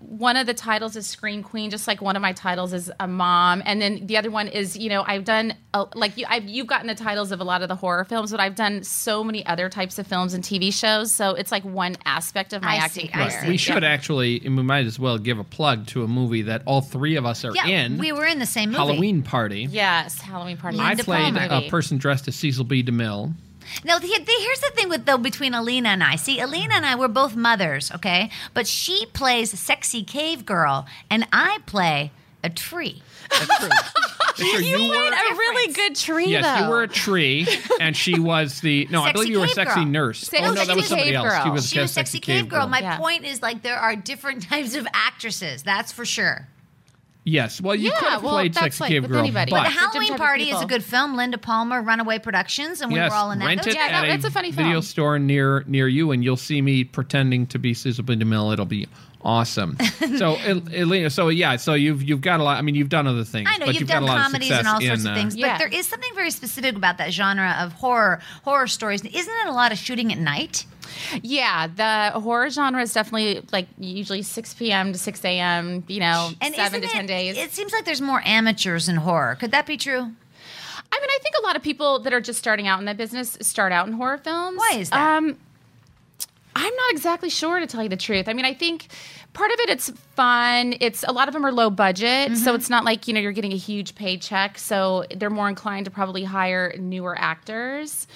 Speaker 1: one of the titles is Scream Queen, just like one of my titles is a mom, and then the other one is, you know, I've done a, like you, I've, you've gotten the titles of a lot of the horror films, but I've done so many other types of films and T V shows, so it's like one aspect of my
Speaker 3: I
Speaker 1: acting
Speaker 3: see, I
Speaker 1: career.
Speaker 3: see.
Speaker 4: We should actually, and we might as well give a plug to a movie that all three of us are
Speaker 3: Yeah,
Speaker 4: in.
Speaker 3: we were in the same movie.
Speaker 4: Halloween Party.
Speaker 1: Yes, Halloween Party.
Speaker 4: I
Speaker 3: Linda
Speaker 4: played
Speaker 3: Palmer.
Speaker 4: a person dressed as Cecil B. DeMille.
Speaker 3: Now, the, the, here's the thing with though between Alina and I. See, Alina and I, we're both mothers, okay? But she plays a sexy cave girl, and I play a tree.
Speaker 4: That's true. That's true.
Speaker 1: You,
Speaker 4: You
Speaker 1: were
Speaker 4: were,
Speaker 1: a really good tree,
Speaker 4: yes,
Speaker 1: though.
Speaker 4: you were a tree, and she was the. No, I
Speaker 3: Sexy
Speaker 4: believe you were a
Speaker 3: cave
Speaker 4: sexy
Speaker 3: girl.
Speaker 4: nurse.
Speaker 1: Sexy
Speaker 4: oh no, that was
Speaker 1: cave
Speaker 4: somebody else.
Speaker 1: girl.
Speaker 4: She was
Speaker 3: She
Speaker 4: a
Speaker 3: was sexy cave girl. My
Speaker 1: Yeah.
Speaker 3: point is, like, there are different types of actresses. That's for sure.
Speaker 4: Yes, well, you
Speaker 1: Yeah,
Speaker 4: could have
Speaker 1: well,
Speaker 4: played
Speaker 1: that's
Speaker 4: sexy
Speaker 1: like
Speaker 4: cave
Speaker 1: with
Speaker 4: girl,
Speaker 1: anybody.
Speaker 4: but
Speaker 3: But the
Speaker 1: different
Speaker 3: Halloween
Speaker 1: type of
Speaker 3: Party is a
Speaker 1: people.
Speaker 3: good film. Linda Palmer, Runaway Productions, and we
Speaker 4: yes,
Speaker 3: were all in that.
Speaker 4: rent
Speaker 3: Those-
Speaker 4: it
Speaker 1: Yeah,
Speaker 4: at
Speaker 1: that- it's a funny
Speaker 4: video
Speaker 1: film.
Speaker 4: store near near you, and you'll see me pretending to be Cecil B. DeMille. It'll be awesome. so, El- Elena, so yeah, so you've you've got a lot. I mean, you've done other things.
Speaker 3: I know
Speaker 4: but
Speaker 3: you've,
Speaker 4: you've
Speaker 3: done
Speaker 4: got a lot
Speaker 3: comedies
Speaker 4: of
Speaker 3: and all sorts
Speaker 4: in,
Speaker 3: of
Speaker 4: uh,
Speaker 3: things,
Speaker 1: Yeah.
Speaker 3: but there is something very specific about that genre of horror horror stories. Isn't it a lot of shooting at night?
Speaker 1: Yeah, the horror genre is definitely like usually six p.m. to six a.m., you know,
Speaker 3: And
Speaker 1: seven
Speaker 3: isn't
Speaker 1: to ten
Speaker 3: it,
Speaker 1: days.
Speaker 3: It seems like there's more amateurs in horror. Could that be true?
Speaker 1: I mean, I think a lot of people that are just starting out in that business start out in horror films.
Speaker 3: Why is that?
Speaker 1: Um, I'm not exactly sure, to tell you the truth. I mean, I think part of it, it's fun. It's a lot of them are low budget,
Speaker 3: Mm-hmm.
Speaker 1: so it's not like, you know, you're getting a huge paycheck. So they're more inclined to probably hire newer actors.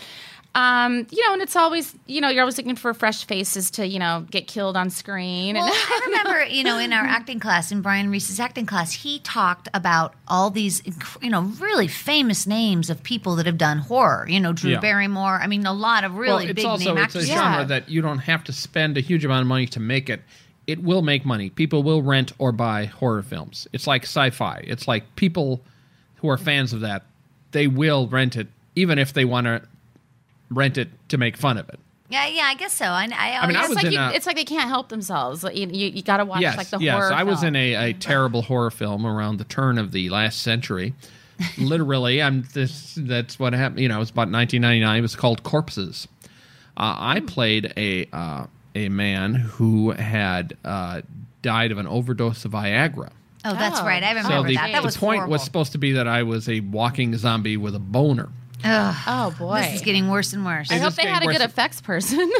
Speaker 1: Um, you know, and it's always, you know, you're always looking for fresh faces to, you know, get killed on screen.
Speaker 3: Well,
Speaker 1: and
Speaker 3: I remember, you know, in our acting class, in Brian Reese's acting class, he talked about all these, inc- you know, really famous names of people that have done horror. You know, Drew
Speaker 4: Yeah.
Speaker 3: Barrymore. I mean, a lot of really
Speaker 4: well, it's
Speaker 3: big
Speaker 4: also
Speaker 3: name
Speaker 4: it's
Speaker 3: actors.
Speaker 4: a
Speaker 1: Yeah.
Speaker 4: genre that you don't have to spend a huge amount of money to make it. It will make money. People will rent or buy horror films. It's like sci-fi. It's like people who are fans of that, they will rent it, even if they want to rent it to make fun of it.
Speaker 3: Yeah, yeah, I guess so. I, I,
Speaker 4: I mean, I
Speaker 1: it's
Speaker 4: was
Speaker 1: like
Speaker 4: in
Speaker 1: you,
Speaker 4: a-
Speaker 1: it's like they can't help themselves. Like, You, you, you got to watch
Speaker 4: yes,
Speaker 1: like the
Speaker 4: yes.
Speaker 1: horror
Speaker 4: I was
Speaker 1: film.
Speaker 4: in a, a terrible horror film around the turn of the last century. Literally, I'm this. That's what happened. You know, it was about nineteen ninety-nine. It was called Corpses. Uh, I played a uh, a man who had uh, died of an overdose of Viagra.
Speaker 3: oh, that's
Speaker 1: Oh.
Speaker 3: right. I remember
Speaker 4: So the,
Speaker 3: that. That
Speaker 4: the
Speaker 3: was
Speaker 4: point
Speaker 3: horrible.
Speaker 4: was supposed to be that I was a walking zombie with a boner.
Speaker 1: Oh boy,
Speaker 3: This is getting worse and worse.
Speaker 1: I
Speaker 4: It
Speaker 1: hope
Speaker 4: is
Speaker 1: they
Speaker 4: getting
Speaker 1: had a
Speaker 4: worse.
Speaker 1: good effects person.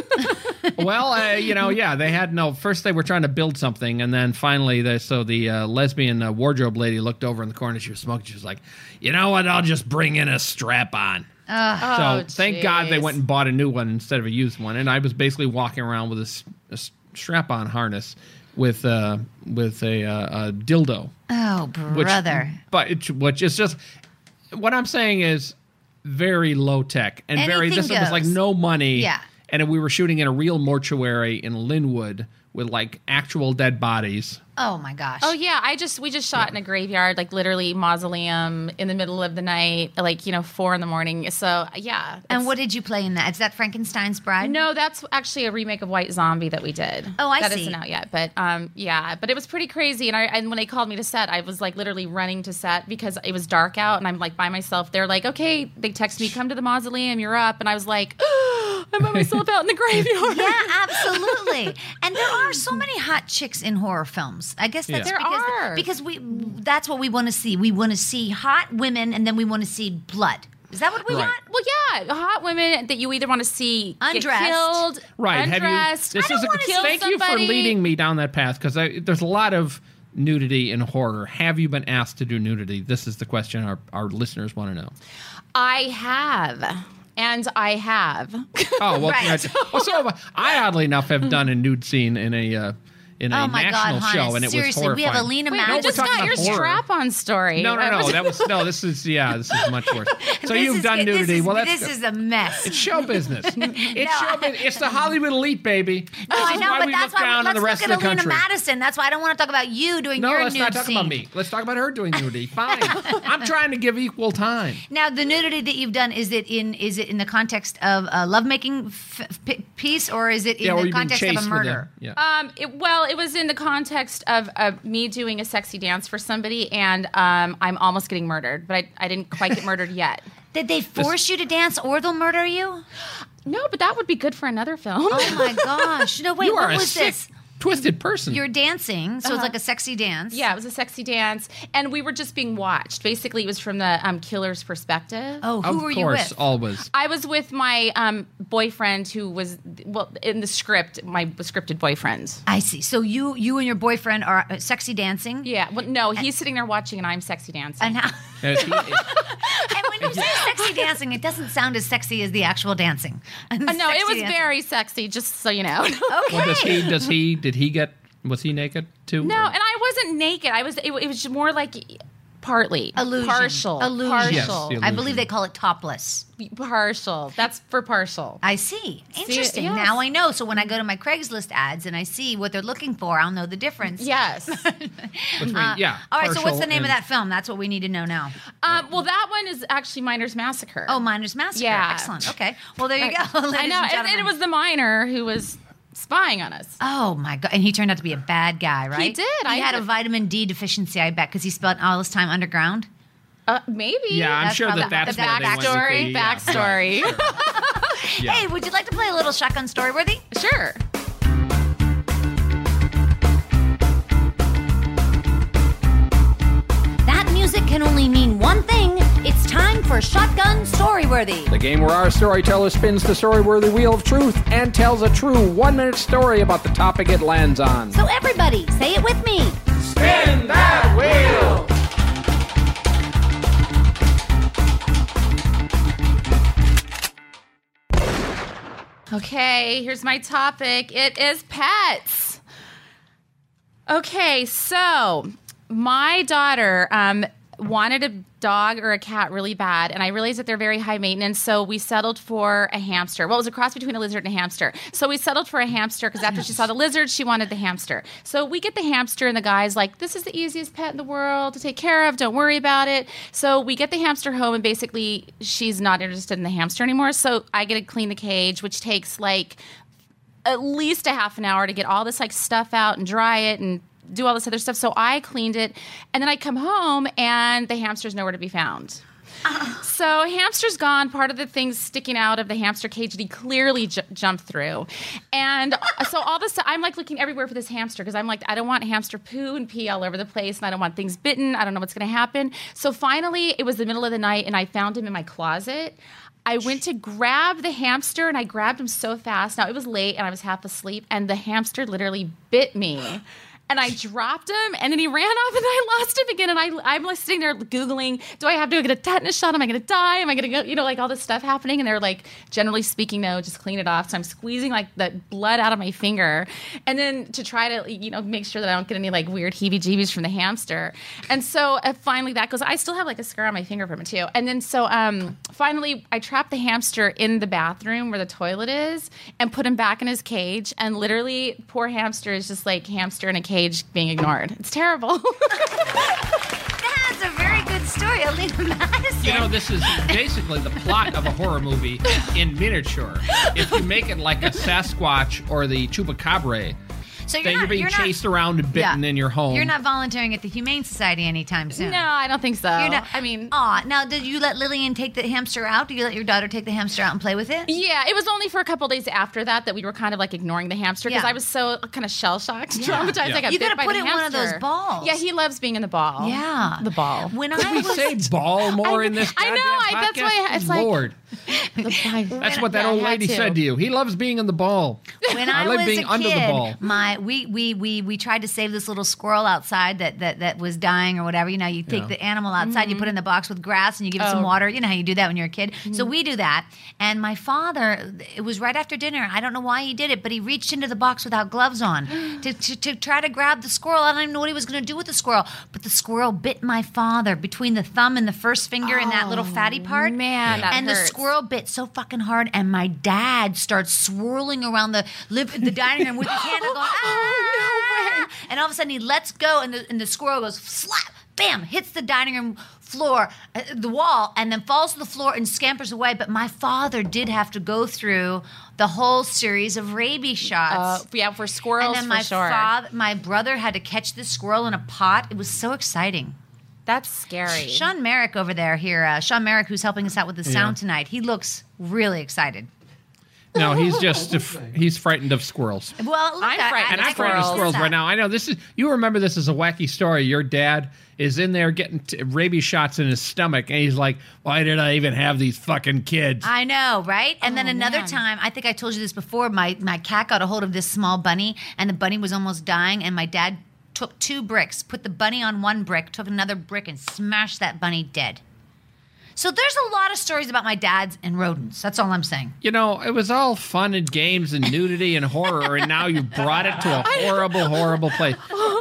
Speaker 4: Well, uh, you know, yeah, they had no. First, they were trying to build something, and then finally, the, so the uh, lesbian uh, wardrobe lady looked over in the corner. She was smoking. She was like, "You know what? I'll just bring in a strap on."
Speaker 3: Ugh.
Speaker 4: So
Speaker 1: Oh,
Speaker 4: thank God they
Speaker 1: jeez.
Speaker 4: went and bought a new one instead of a used one. And I was basically walking around with a, s- a s- strap-on harness with uh, with a, uh, a dildo.
Speaker 3: Oh,
Speaker 4: Which,
Speaker 3: brother.
Speaker 4: But it, which is just what I'm saying is very low tech and very.
Speaker 3: Anything
Speaker 4: This was like
Speaker 3: goes.
Speaker 4: no money.
Speaker 3: Yeah.
Speaker 4: And we were shooting in a real mortuary in Linwood with like actual dead bodies.
Speaker 3: Oh, my gosh.
Speaker 1: Oh yeah, I just we just shot in a graveyard, like literally mausoleum in the middle of the night, like you know four in the morning. So yeah.
Speaker 3: And
Speaker 1: it's-
Speaker 3: what did you play in that? Is that Frankenstein's Bride?
Speaker 1: No, that's actually a remake of White Zombie that we did.
Speaker 3: Oh, I
Speaker 1: That
Speaker 3: see.
Speaker 1: isn't out yet, but um, yeah, but it was pretty crazy. And I and when they called me to set, I was like literally running to set because it was dark out, and I'm like by myself. They're like, okay, they text me, come to the mausoleum, you're up, and I was like, oh, I'm by myself out in the graveyard.
Speaker 3: Yeah, absolutely. And there are so many hot chicks in horror films. I guess that's
Speaker 4: Yeah.
Speaker 1: There
Speaker 3: because
Speaker 1: are.
Speaker 3: because we that's what we want to see. We want to see hot women, and then we want to see blood. Is that what we
Speaker 4: Right.
Speaker 3: want?
Speaker 1: Well, yeah, hot women that you either want to see
Speaker 3: Undressed.
Speaker 1: get killed,
Speaker 4: Right.
Speaker 1: undressed.
Speaker 4: Have you, this
Speaker 1: I
Speaker 4: is
Speaker 1: don't
Speaker 4: a,
Speaker 1: want to kill
Speaker 4: thank you for
Speaker 1: somebody.
Speaker 4: leading me down that path because there's a lot of nudity in horror. Have you been asked to do nudity? This is the question our, our listeners want to know.
Speaker 1: I have, and I have.
Speaker 4: Oh, well,
Speaker 3: Right.
Speaker 4: yeah, well, so I oddly enough have done a nude scene in a uh, in a
Speaker 3: Oh my
Speaker 4: national
Speaker 3: God,
Speaker 4: show,
Speaker 3: Hannes,
Speaker 4: and it
Speaker 3: seriously,
Speaker 4: was
Speaker 3: we have
Speaker 4: horrifying.
Speaker 3: Alina
Speaker 1: Wait,
Speaker 3: Mack.
Speaker 1: we
Speaker 4: we're
Speaker 1: just
Speaker 4: talking
Speaker 1: got your
Speaker 4: about horror.
Speaker 1: strap-on story.
Speaker 4: No, no,
Speaker 1: That
Speaker 4: no.
Speaker 1: was-
Speaker 4: That was no. This is yeah. This is much worse. So
Speaker 3: This
Speaker 4: you've
Speaker 3: is-
Speaker 4: done
Speaker 3: this
Speaker 4: nudity.
Speaker 3: is-
Speaker 4: well, that's
Speaker 3: this is a mess.
Speaker 4: it's show business. It's
Speaker 3: No,
Speaker 4: show business. It's the Hollywood elite, baby.
Speaker 3: No,
Speaker 4: This
Speaker 3: I
Speaker 4: is
Speaker 3: know,
Speaker 4: why
Speaker 3: but
Speaker 4: we
Speaker 3: that's
Speaker 4: look
Speaker 3: why
Speaker 4: down
Speaker 3: let's
Speaker 4: on the rest
Speaker 3: look
Speaker 4: of
Speaker 3: at
Speaker 4: the
Speaker 3: Alina
Speaker 4: country.
Speaker 3: Madison. That's why I don't want to talk about you doing
Speaker 4: No,
Speaker 3: your
Speaker 4: let's
Speaker 3: nude
Speaker 4: not talk
Speaker 3: scene.
Speaker 4: about me. Let's talk about her doing nudity. Fine. I'm trying to give equal time.
Speaker 3: Now, the nudity that you've done, is it in is it in the context of a lovemaking f- f- piece, or is it in
Speaker 4: Yeah, or
Speaker 3: the
Speaker 4: you being
Speaker 3: context of
Speaker 4: chased
Speaker 3: a
Speaker 4: with
Speaker 3: murder?
Speaker 4: Yeah.
Speaker 1: Um, it, well, it was in the context of uh, me doing a sexy dance for somebody, and um, I'm almost getting murdered, but I, I didn't quite get murdered yet.
Speaker 3: Did they force you to dance, or they'll murder you?
Speaker 1: No, but that would be good for another film.
Speaker 3: Oh my gosh! No, wait.
Speaker 4: You are
Speaker 3: What
Speaker 4: a
Speaker 3: was
Speaker 4: sick-
Speaker 3: this?
Speaker 4: twisted person.
Speaker 3: You're dancing, so it's like a sexy dance.
Speaker 1: Yeah, it was a sexy dance, and we were just being watched. Basically, it was from the um, killer's perspective.
Speaker 3: Oh, who
Speaker 4: of
Speaker 3: were
Speaker 4: course,
Speaker 3: you with?
Speaker 4: always.
Speaker 1: I was with my um, boyfriend, who was well in the script, my scripted boyfriend.
Speaker 3: I see. So you you and your boyfriend are uh, sexy dancing.
Speaker 1: Yeah, well, no, he's sitting there watching, and I'm sexy dancing.
Speaker 3: And, how,
Speaker 4: Now, is he-
Speaker 3: and when you say sexy dancing, it doesn't sound as sexy as the actual dancing.
Speaker 1: Uh, no, it was very sexy. Just so you know.
Speaker 3: Okay.
Speaker 4: well, does he? Does he? Did he get? Was he naked too?
Speaker 1: No,
Speaker 4: or-
Speaker 1: and I wasn't naked. I was. It, it was more like partly
Speaker 3: Illusion.
Speaker 1: partial,
Speaker 3: Illusion.
Speaker 4: Yes,
Speaker 1: partial,
Speaker 4: the
Speaker 3: I
Speaker 4: illusion.
Speaker 3: believe they call it topless.
Speaker 1: partial. That's for partial.
Speaker 3: I see. Interesting.
Speaker 1: yes.
Speaker 3: Now I know. So when I go to my Craigslist ads and I see what they're looking for, I'll know the difference.
Speaker 1: Yes.
Speaker 4: Between, yeah.
Speaker 3: All right. So what's the
Speaker 4: partial
Speaker 3: name of
Speaker 4: and-
Speaker 3: that film? That's what we need to know now.
Speaker 1: um, well, that one is actually Miner's Massacre.
Speaker 3: Oh, Miner's Massacre.
Speaker 1: Yeah.
Speaker 3: Excellent. Okay. Well, there you
Speaker 1: Right.
Speaker 3: go.
Speaker 1: I
Speaker 3: ladies
Speaker 1: know,
Speaker 3: and
Speaker 1: and, and
Speaker 3: gentlemen.
Speaker 1: it was the miner who was spying on us.
Speaker 3: Oh my god! And he turned out to be a bad guy, right?
Speaker 1: did.
Speaker 3: He
Speaker 1: I
Speaker 3: had a
Speaker 1: had-
Speaker 3: vitamin D deficiency, I bet, because he spent all his time underground.
Speaker 1: Uh, maybe.
Speaker 4: Yeah, I'm
Speaker 3: That's
Speaker 4: sure
Speaker 3: probably-
Speaker 4: that that's
Speaker 1: the
Speaker 4: where they went with
Speaker 1: backstory.
Speaker 4: the- yeah,
Speaker 1: backstory.
Speaker 4: right, sure. Yeah.
Speaker 3: Hey, would you like to play a little shotgun story worthy?
Speaker 1: Sure.
Speaker 5: That music can only mean one thing. It's time for Shotgun Storyworthy.
Speaker 6: The game where our storyteller spins the story-worthy wheel of truth and tells a true one-minute story about the topic it lands on.
Speaker 5: So everybody, say it with me.
Speaker 6: Spin that wheel!
Speaker 1: Okay, here's my topic. It is pets. Okay, so my daughter um, wanted a dog or a cat really bad, and I realized that they're very high maintenance, so we settled for a hamster. Well, it was a cross between a lizard and a hamster. So we settled for a hamster because after she saw the lizard, she wanted the hamster. So we get the hamster, and the guy's like, this is the easiest pet in the world to take care of. Don't worry about it. So we get the hamster home, and basically she's not interested in the hamster anymore. So I get to clean the cage, which takes like at least a half an hour to get all this like stuff out and dry it and do all this other stuff. So I cleaned it, and then I come home and the hamster's nowhere to be found. So hamster's gone. Part of the things sticking out of the hamster cage that he clearly j- jumped through. And so all this, I'm like looking everywhere for this hamster because I'm like, I don't want hamster poo and pee all over the place, and I don't want things bitten. I don't know what's going to happen. So finally, it was the middle of the night, and I found him in my closet. I went to grab the hamster, and I grabbed him so fast. Now, it was late, and I was half asleep, and the hamster literally bit me. And I dropped him, and then he ran off, and I lost him again. And I, I'm like sitting there Googling, do I have to get a tetanus shot? Am I going to die? Am I going to go, you know, like all this stuff happening? And they're like, generally speaking, no, just clean it off. So I'm squeezing like the blood out of my finger. And then to try to, you know, make sure that I don't get any like weird heebie-jeebies from the hamster. And so uh, finally that goes, I still have like a scar on my finger from it too. And then so um, finally I trapped the hamster in the bathroom where the toilet is and put him back in his cage. And literally poor hamster is just like hamster in a cage being ignored. It's terrible.
Speaker 3: That's a very good story, Alina Madison.
Speaker 4: You know, this is basically the plot of a horror movie in miniature. If you make it like a Sasquatch or the Chupacabra,
Speaker 3: so you're
Speaker 4: then
Speaker 3: not,
Speaker 4: you're being
Speaker 3: you're
Speaker 4: chased
Speaker 3: not,
Speaker 4: around and bitten
Speaker 3: Yeah.
Speaker 4: in your home.
Speaker 3: You're not volunteering at the Humane Society anytime soon.
Speaker 1: No, I don't think so.
Speaker 3: You're not.
Speaker 1: I mean,
Speaker 3: Aw, now did you let Lillian take the hamster out? Did you let your daughter take the hamster out and play with it?
Speaker 1: yeah, it was only for a couple days after that that we were kind of like ignoring the hamster because
Speaker 3: Yeah.
Speaker 1: I was so kind of shell shocked,
Speaker 3: Yeah.
Speaker 1: traumatized.
Speaker 4: Yeah.
Speaker 1: I got
Speaker 3: You
Speaker 1: bit
Speaker 3: gotta
Speaker 1: by
Speaker 3: put
Speaker 1: the
Speaker 3: it in one of those
Speaker 1: hamster.
Speaker 3: balls.
Speaker 1: Yeah, he loves being in the ball.
Speaker 3: Yeah.
Speaker 1: the ball.
Speaker 3: When
Speaker 4: Can
Speaker 3: I
Speaker 4: we
Speaker 3: was
Speaker 4: say ball more in this
Speaker 1: I know,
Speaker 4: goddamn
Speaker 1: I- that's
Speaker 4: podcast?
Speaker 1: why it's like-
Speaker 4: Lord.
Speaker 1: The-
Speaker 4: That's what that
Speaker 1: Yeah, I
Speaker 4: old
Speaker 1: had
Speaker 4: lady
Speaker 1: to.
Speaker 4: said to you. He loves being in the ball.
Speaker 3: when
Speaker 4: I
Speaker 3: I,
Speaker 4: like
Speaker 3: was
Speaker 4: being
Speaker 3: a
Speaker 4: under the
Speaker 3: kid,
Speaker 4: ball.
Speaker 3: my we, we we we tried to save this little squirrel outside that that, that was dying or whatever. You know, you take
Speaker 4: Yeah.
Speaker 3: the animal outside, you put it in the box with grass, and you give it some
Speaker 1: Oh.
Speaker 3: water. You know how you do that when you're a kid. So we do that. And my father, it was right after dinner. I don't know why he did it, but he reached into the box without gloves on to, to to try to grab the squirrel. I don't even know what he was going to do with the squirrel, but the squirrel bit my father between the thumb and the first finger in that little fatty part.
Speaker 1: man, that
Speaker 3: and the
Speaker 1: hurts.
Speaker 3: squirrel bit so fucking hard, and my dad starts swirling around the live, the dining room with the candle going, ah! no way. And all of a sudden he lets go, and the, and the squirrel goes slap, bam, hits the dining room floor, uh, the wall, and then falls to the floor and scampers away. But my father did have to go through the whole series of rabies
Speaker 1: Uh,
Speaker 3: shots.
Speaker 1: yeah, for squirrels,
Speaker 3: and then
Speaker 1: for
Speaker 3: my
Speaker 1: sure.
Speaker 3: father, my brother had to catch this squirrel in a pot. It was so exciting.
Speaker 1: That's scary.
Speaker 3: Sean Merrick over there here, uh, Sean Merrick, who's helping us out with the sound tonight, he looks really excited.
Speaker 4: No, he's just he's frightened of squirrels.
Speaker 3: Well, look,
Speaker 1: I'm
Speaker 3: I-
Speaker 1: frightened
Speaker 3: I-
Speaker 4: And
Speaker 3: I
Speaker 4: I'm frightened of
Speaker 3: can
Speaker 4: squirrels
Speaker 3: sense
Speaker 4: right
Speaker 3: that.
Speaker 4: now. I know this is. You remember this as a wacky story. Your dad is in there getting t- rabies shots in his stomach, and he's like, "Why did I even have these fucking kids?"
Speaker 3: I know, right? And then
Speaker 1: Oh,
Speaker 3: another
Speaker 1: man.
Speaker 3: time, I think I told you this before, my, my cat got a hold of this small bunny, and the bunny was almost dying, and my dad took two bricks, put the bunny on one brick, took another brick, and smashed that bunny dead. So there's a lot of stories about my dads and rodents. That's all I'm saying.
Speaker 4: You know, it was all fun and games and nudity and horror, and now you brought it to a horrible, horrible place.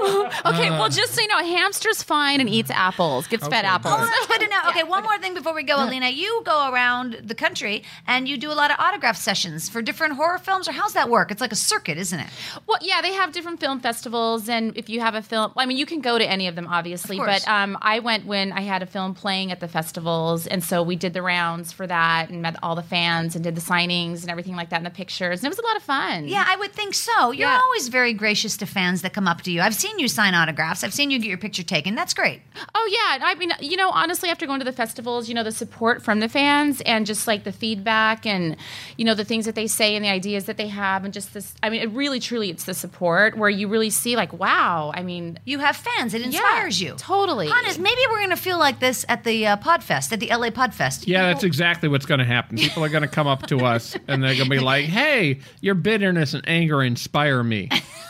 Speaker 1: Okay, well, just so you know, a hamster's fine and eats apples, gets fed
Speaker 4: Okay,
Speaker 1: apples.
Speaker 3: Oh, that's good to know. Okay, one more thing before we go, Alina. You go around the country and you do a lot of autograph sessions for different horror films, or how's that work? It's like a circuit, isn't it?
Speaker 1: Well, yeah, they have different film festivals, and if you have a film, I mean, you can go to any of them, obviously.
Speaker 3: Of course.
Speaker 1: But um, I went when I had a film playing at the festivals, and so we did the rounds for that, and met all the fans, and did the signings and everything like that, and the pictures, and it was a lot of fun.
Speaker 3: Yeah, I would think so. You're
Speaker 1: Yeah.
Speaker 3: always very gracious to fans that come up to you. I've seen you sign autographs. I've seen you get your picture taken. That's great.
Speaker 1: Oh yeah, I mean, you know, honestly, after going to the festivals, you know, the support from the fans and just like the feedback and you know the things that they say and the ideas that they have and just this. I mean, it really, truly, it's the support where you really see like, wow. I mean,
Speaker 3: You have fans. It
Speaker 1: yeah,
Speaker 3: inspires you.
Speaker 1: totally.
Speaker 3: Hannes, maybe we're going to feel like this at the uh, Podfest, at the L A Podfest.
Speaker 4: Yeah, that's exactly what's going to happen. People are going to come up to us, and they're going to be like, "Hey, your bitterness and anger inspire me."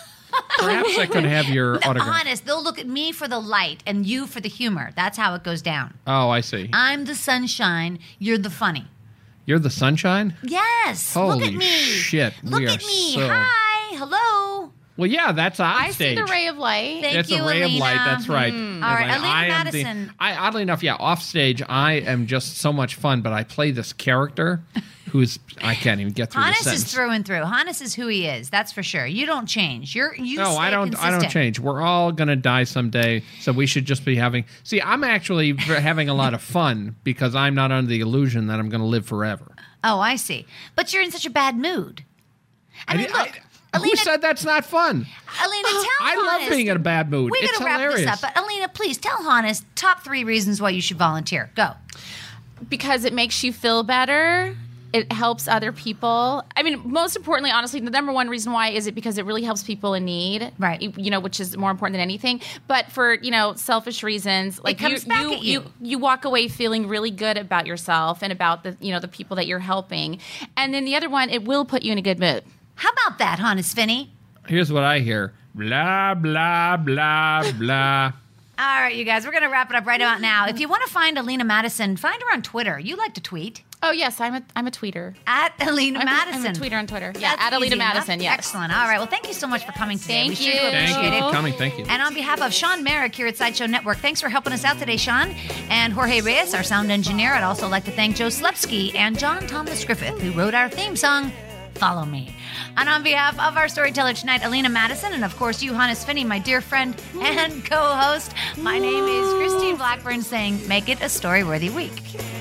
Speaker 4: Perhaps I could have your autograph.
Speaker 3: Hannes, they'll look at me for the light and you for the humor. That's how it goes down.
Speaker 4: Oh, I see.
Speaker 3: I'm the sunshine. You're the funny.
Speaker 4: You're the sunshine?
Speaker 3: Yes. look
Speaker 4: Holy
Speaker 3: at me.
Speaker 4: shit,
Speaker 3: Look
Speaker 4: we are
Speaker 3: at me.
Speaker 4: so-
Speaker 3: Hi. Hello.
Speaker 4: Well, yeah, that's on
Speaker 1: I see
Speaker 4: stage.
Speaker 1: the ray of light.
Speaker 3: Thank
Speaker 4: It's
Speaker 3: you,
Speaker 4: a ray
Speaker 3: Alina.
Speaker 4: of light. That's right.
Speaker 3: All right,
Speaker 4: Like,
Speaker 3: Alina
Speaker 4: I am the-
Speaker 3: Madison.
Speaker 4: I, oddly enough, yeah, off stage, I am just so much fun, but I play this character who's I can't even get through the
Speaker 3: Hannes
Speaker 4: sentence.
Speaker 3: is through and through. Hannes is who he is. That's for sure. You don't change. You're you.
Speaker 4: No,
Speaker 3: stay
Speaker 4: I don't. I don't
Speaker 3: consistent.
Speaker 4: change. We're all gonna die someday, so we should just be having. See, I'm actually v- having a lot of fun because I'm not under the illusion that I'm gonna live forever.
Speaker 3: Oh, I see. But you're in such a bad mood. I mean,
Speaker 4: I-
Speaker 3: look,
Speaker 4: I- who
Speaker 3: Alina,
Speaker 4: said that's not fun?
Speaker 3: Alina, tell
Speaker 4: I love
Speaker 3: Hannes-
Speaker 4: being in a bad mood.
Speaker 3: We're
Speaker 4: It's
Speaker 3: gonna wrap
Speaker 4: hilarious.
Speaker 3: this up, but Alina, please tell Hannes top three reasons why you should volunteer. Go.
Speaker 1: Because it makes you feel better. It helps other people. I mean, most importantly, honestly, the number one reason why is it because it really helps people in need,
Speaker 3: Right.
Speaker 1: You know, which is more important than anything. But for you know, selfish reasons, like
Speaker 3: comes
Speaker 1: you,
Speaker 3: back
Speaker 1: you,
Speaker 3: at you.
Speaker 1: you, you walk away feeling really good about yourself and about the you know the people that you're helping. And then the other one, it will put you in a good mood.
Speaker 3: How about that, Hannes Finney?
Speaker 4: Here's what I hear: blah blah blah blah.
Speaker 3: All right, you guys, we're going to wrap it up right about now. If you want to find Alina Madison, find her on Twitter. You like to tweet.
Speaker 1: Oh yes, I'm a I'm a tweeter.
Speaker 3: At Alina
Speaker 1: I'm a-
Speaker 3: Madison.
Speaker 1: I'm a tweeter on Twitter. Yeah,
Speaker 3: That's
Speaker 1: at Alina
Speaker 3: easy enough.
Speaker 1: Madison. Yes.
Speaker 3: Excellent. All right. Well, thank you so much for coming today.
Speaker 1: Thank
Speaker 3: we sure do
Speaker 1: you.
Speaker 3: appreciate
Speaker 4: Thank you
Speaker 3: it.
Speaker 4: for coming. Thank you.
Speaker 3: And on behalf of Sean Merrick here at Sideshow Network, thanks for helping us out today, Sean. And Jorge Reyes, our sound engineer. I'd also like to thank Joe Slepsky and John Thomas Griffith, who wrote our theme song, Follow Me. And on behalf of our storyteller tonight, Alina Madison, and of course you, Hannes Finney, my dear friend and co-host, my name is Christine Blackburn saying, make it a story-worthy week.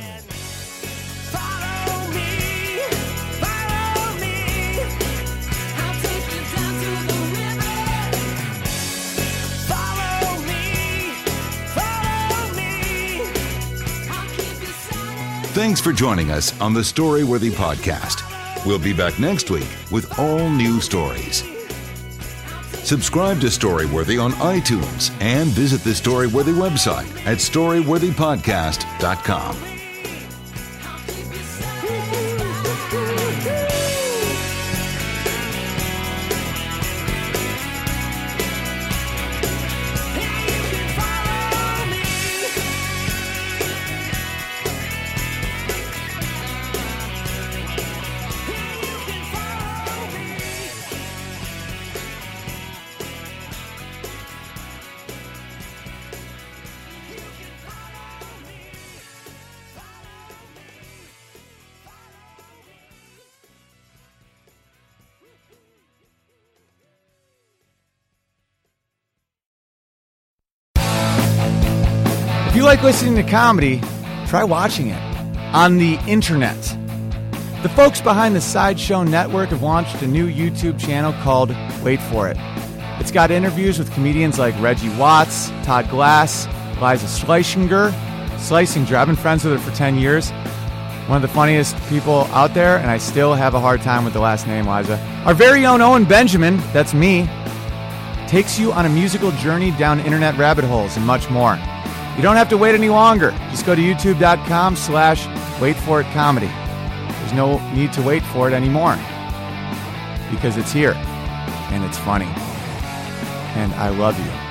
Speaker 7: Follow me, follow me. I'll take you down to the river. Follow me, follow me. I'll keep you silent.
Speaker 2: Thanks for joining us on the Storyworthy Podcast. We'll be back next week with all new stories. Subscribe to Storyworthy on iTunes and visit the Storyworthy website at storyworthy podcast dot com.
Speaker 8: If you like listening to comedy, try watching it on the internet. The folks behind the Sideshow Network have launched a new YouTube channel called Wait For It. It's got interviews with comedians like Reggie Watts, Todd Glass, Liza Schleichinger. Schleichinger, I've been friends with her for ten years. one of the funniest people out there, and I still have a hard time with the last name, Liza. Our very own Owen Benjamin, that's me, takes you on a musical journey down internet rabbit holes and much more. You don't have to wait any longer. Just go to youtube.com slash wait for it comedy. There's no need to wait for it anymore because it's here and it's funny. And I love you.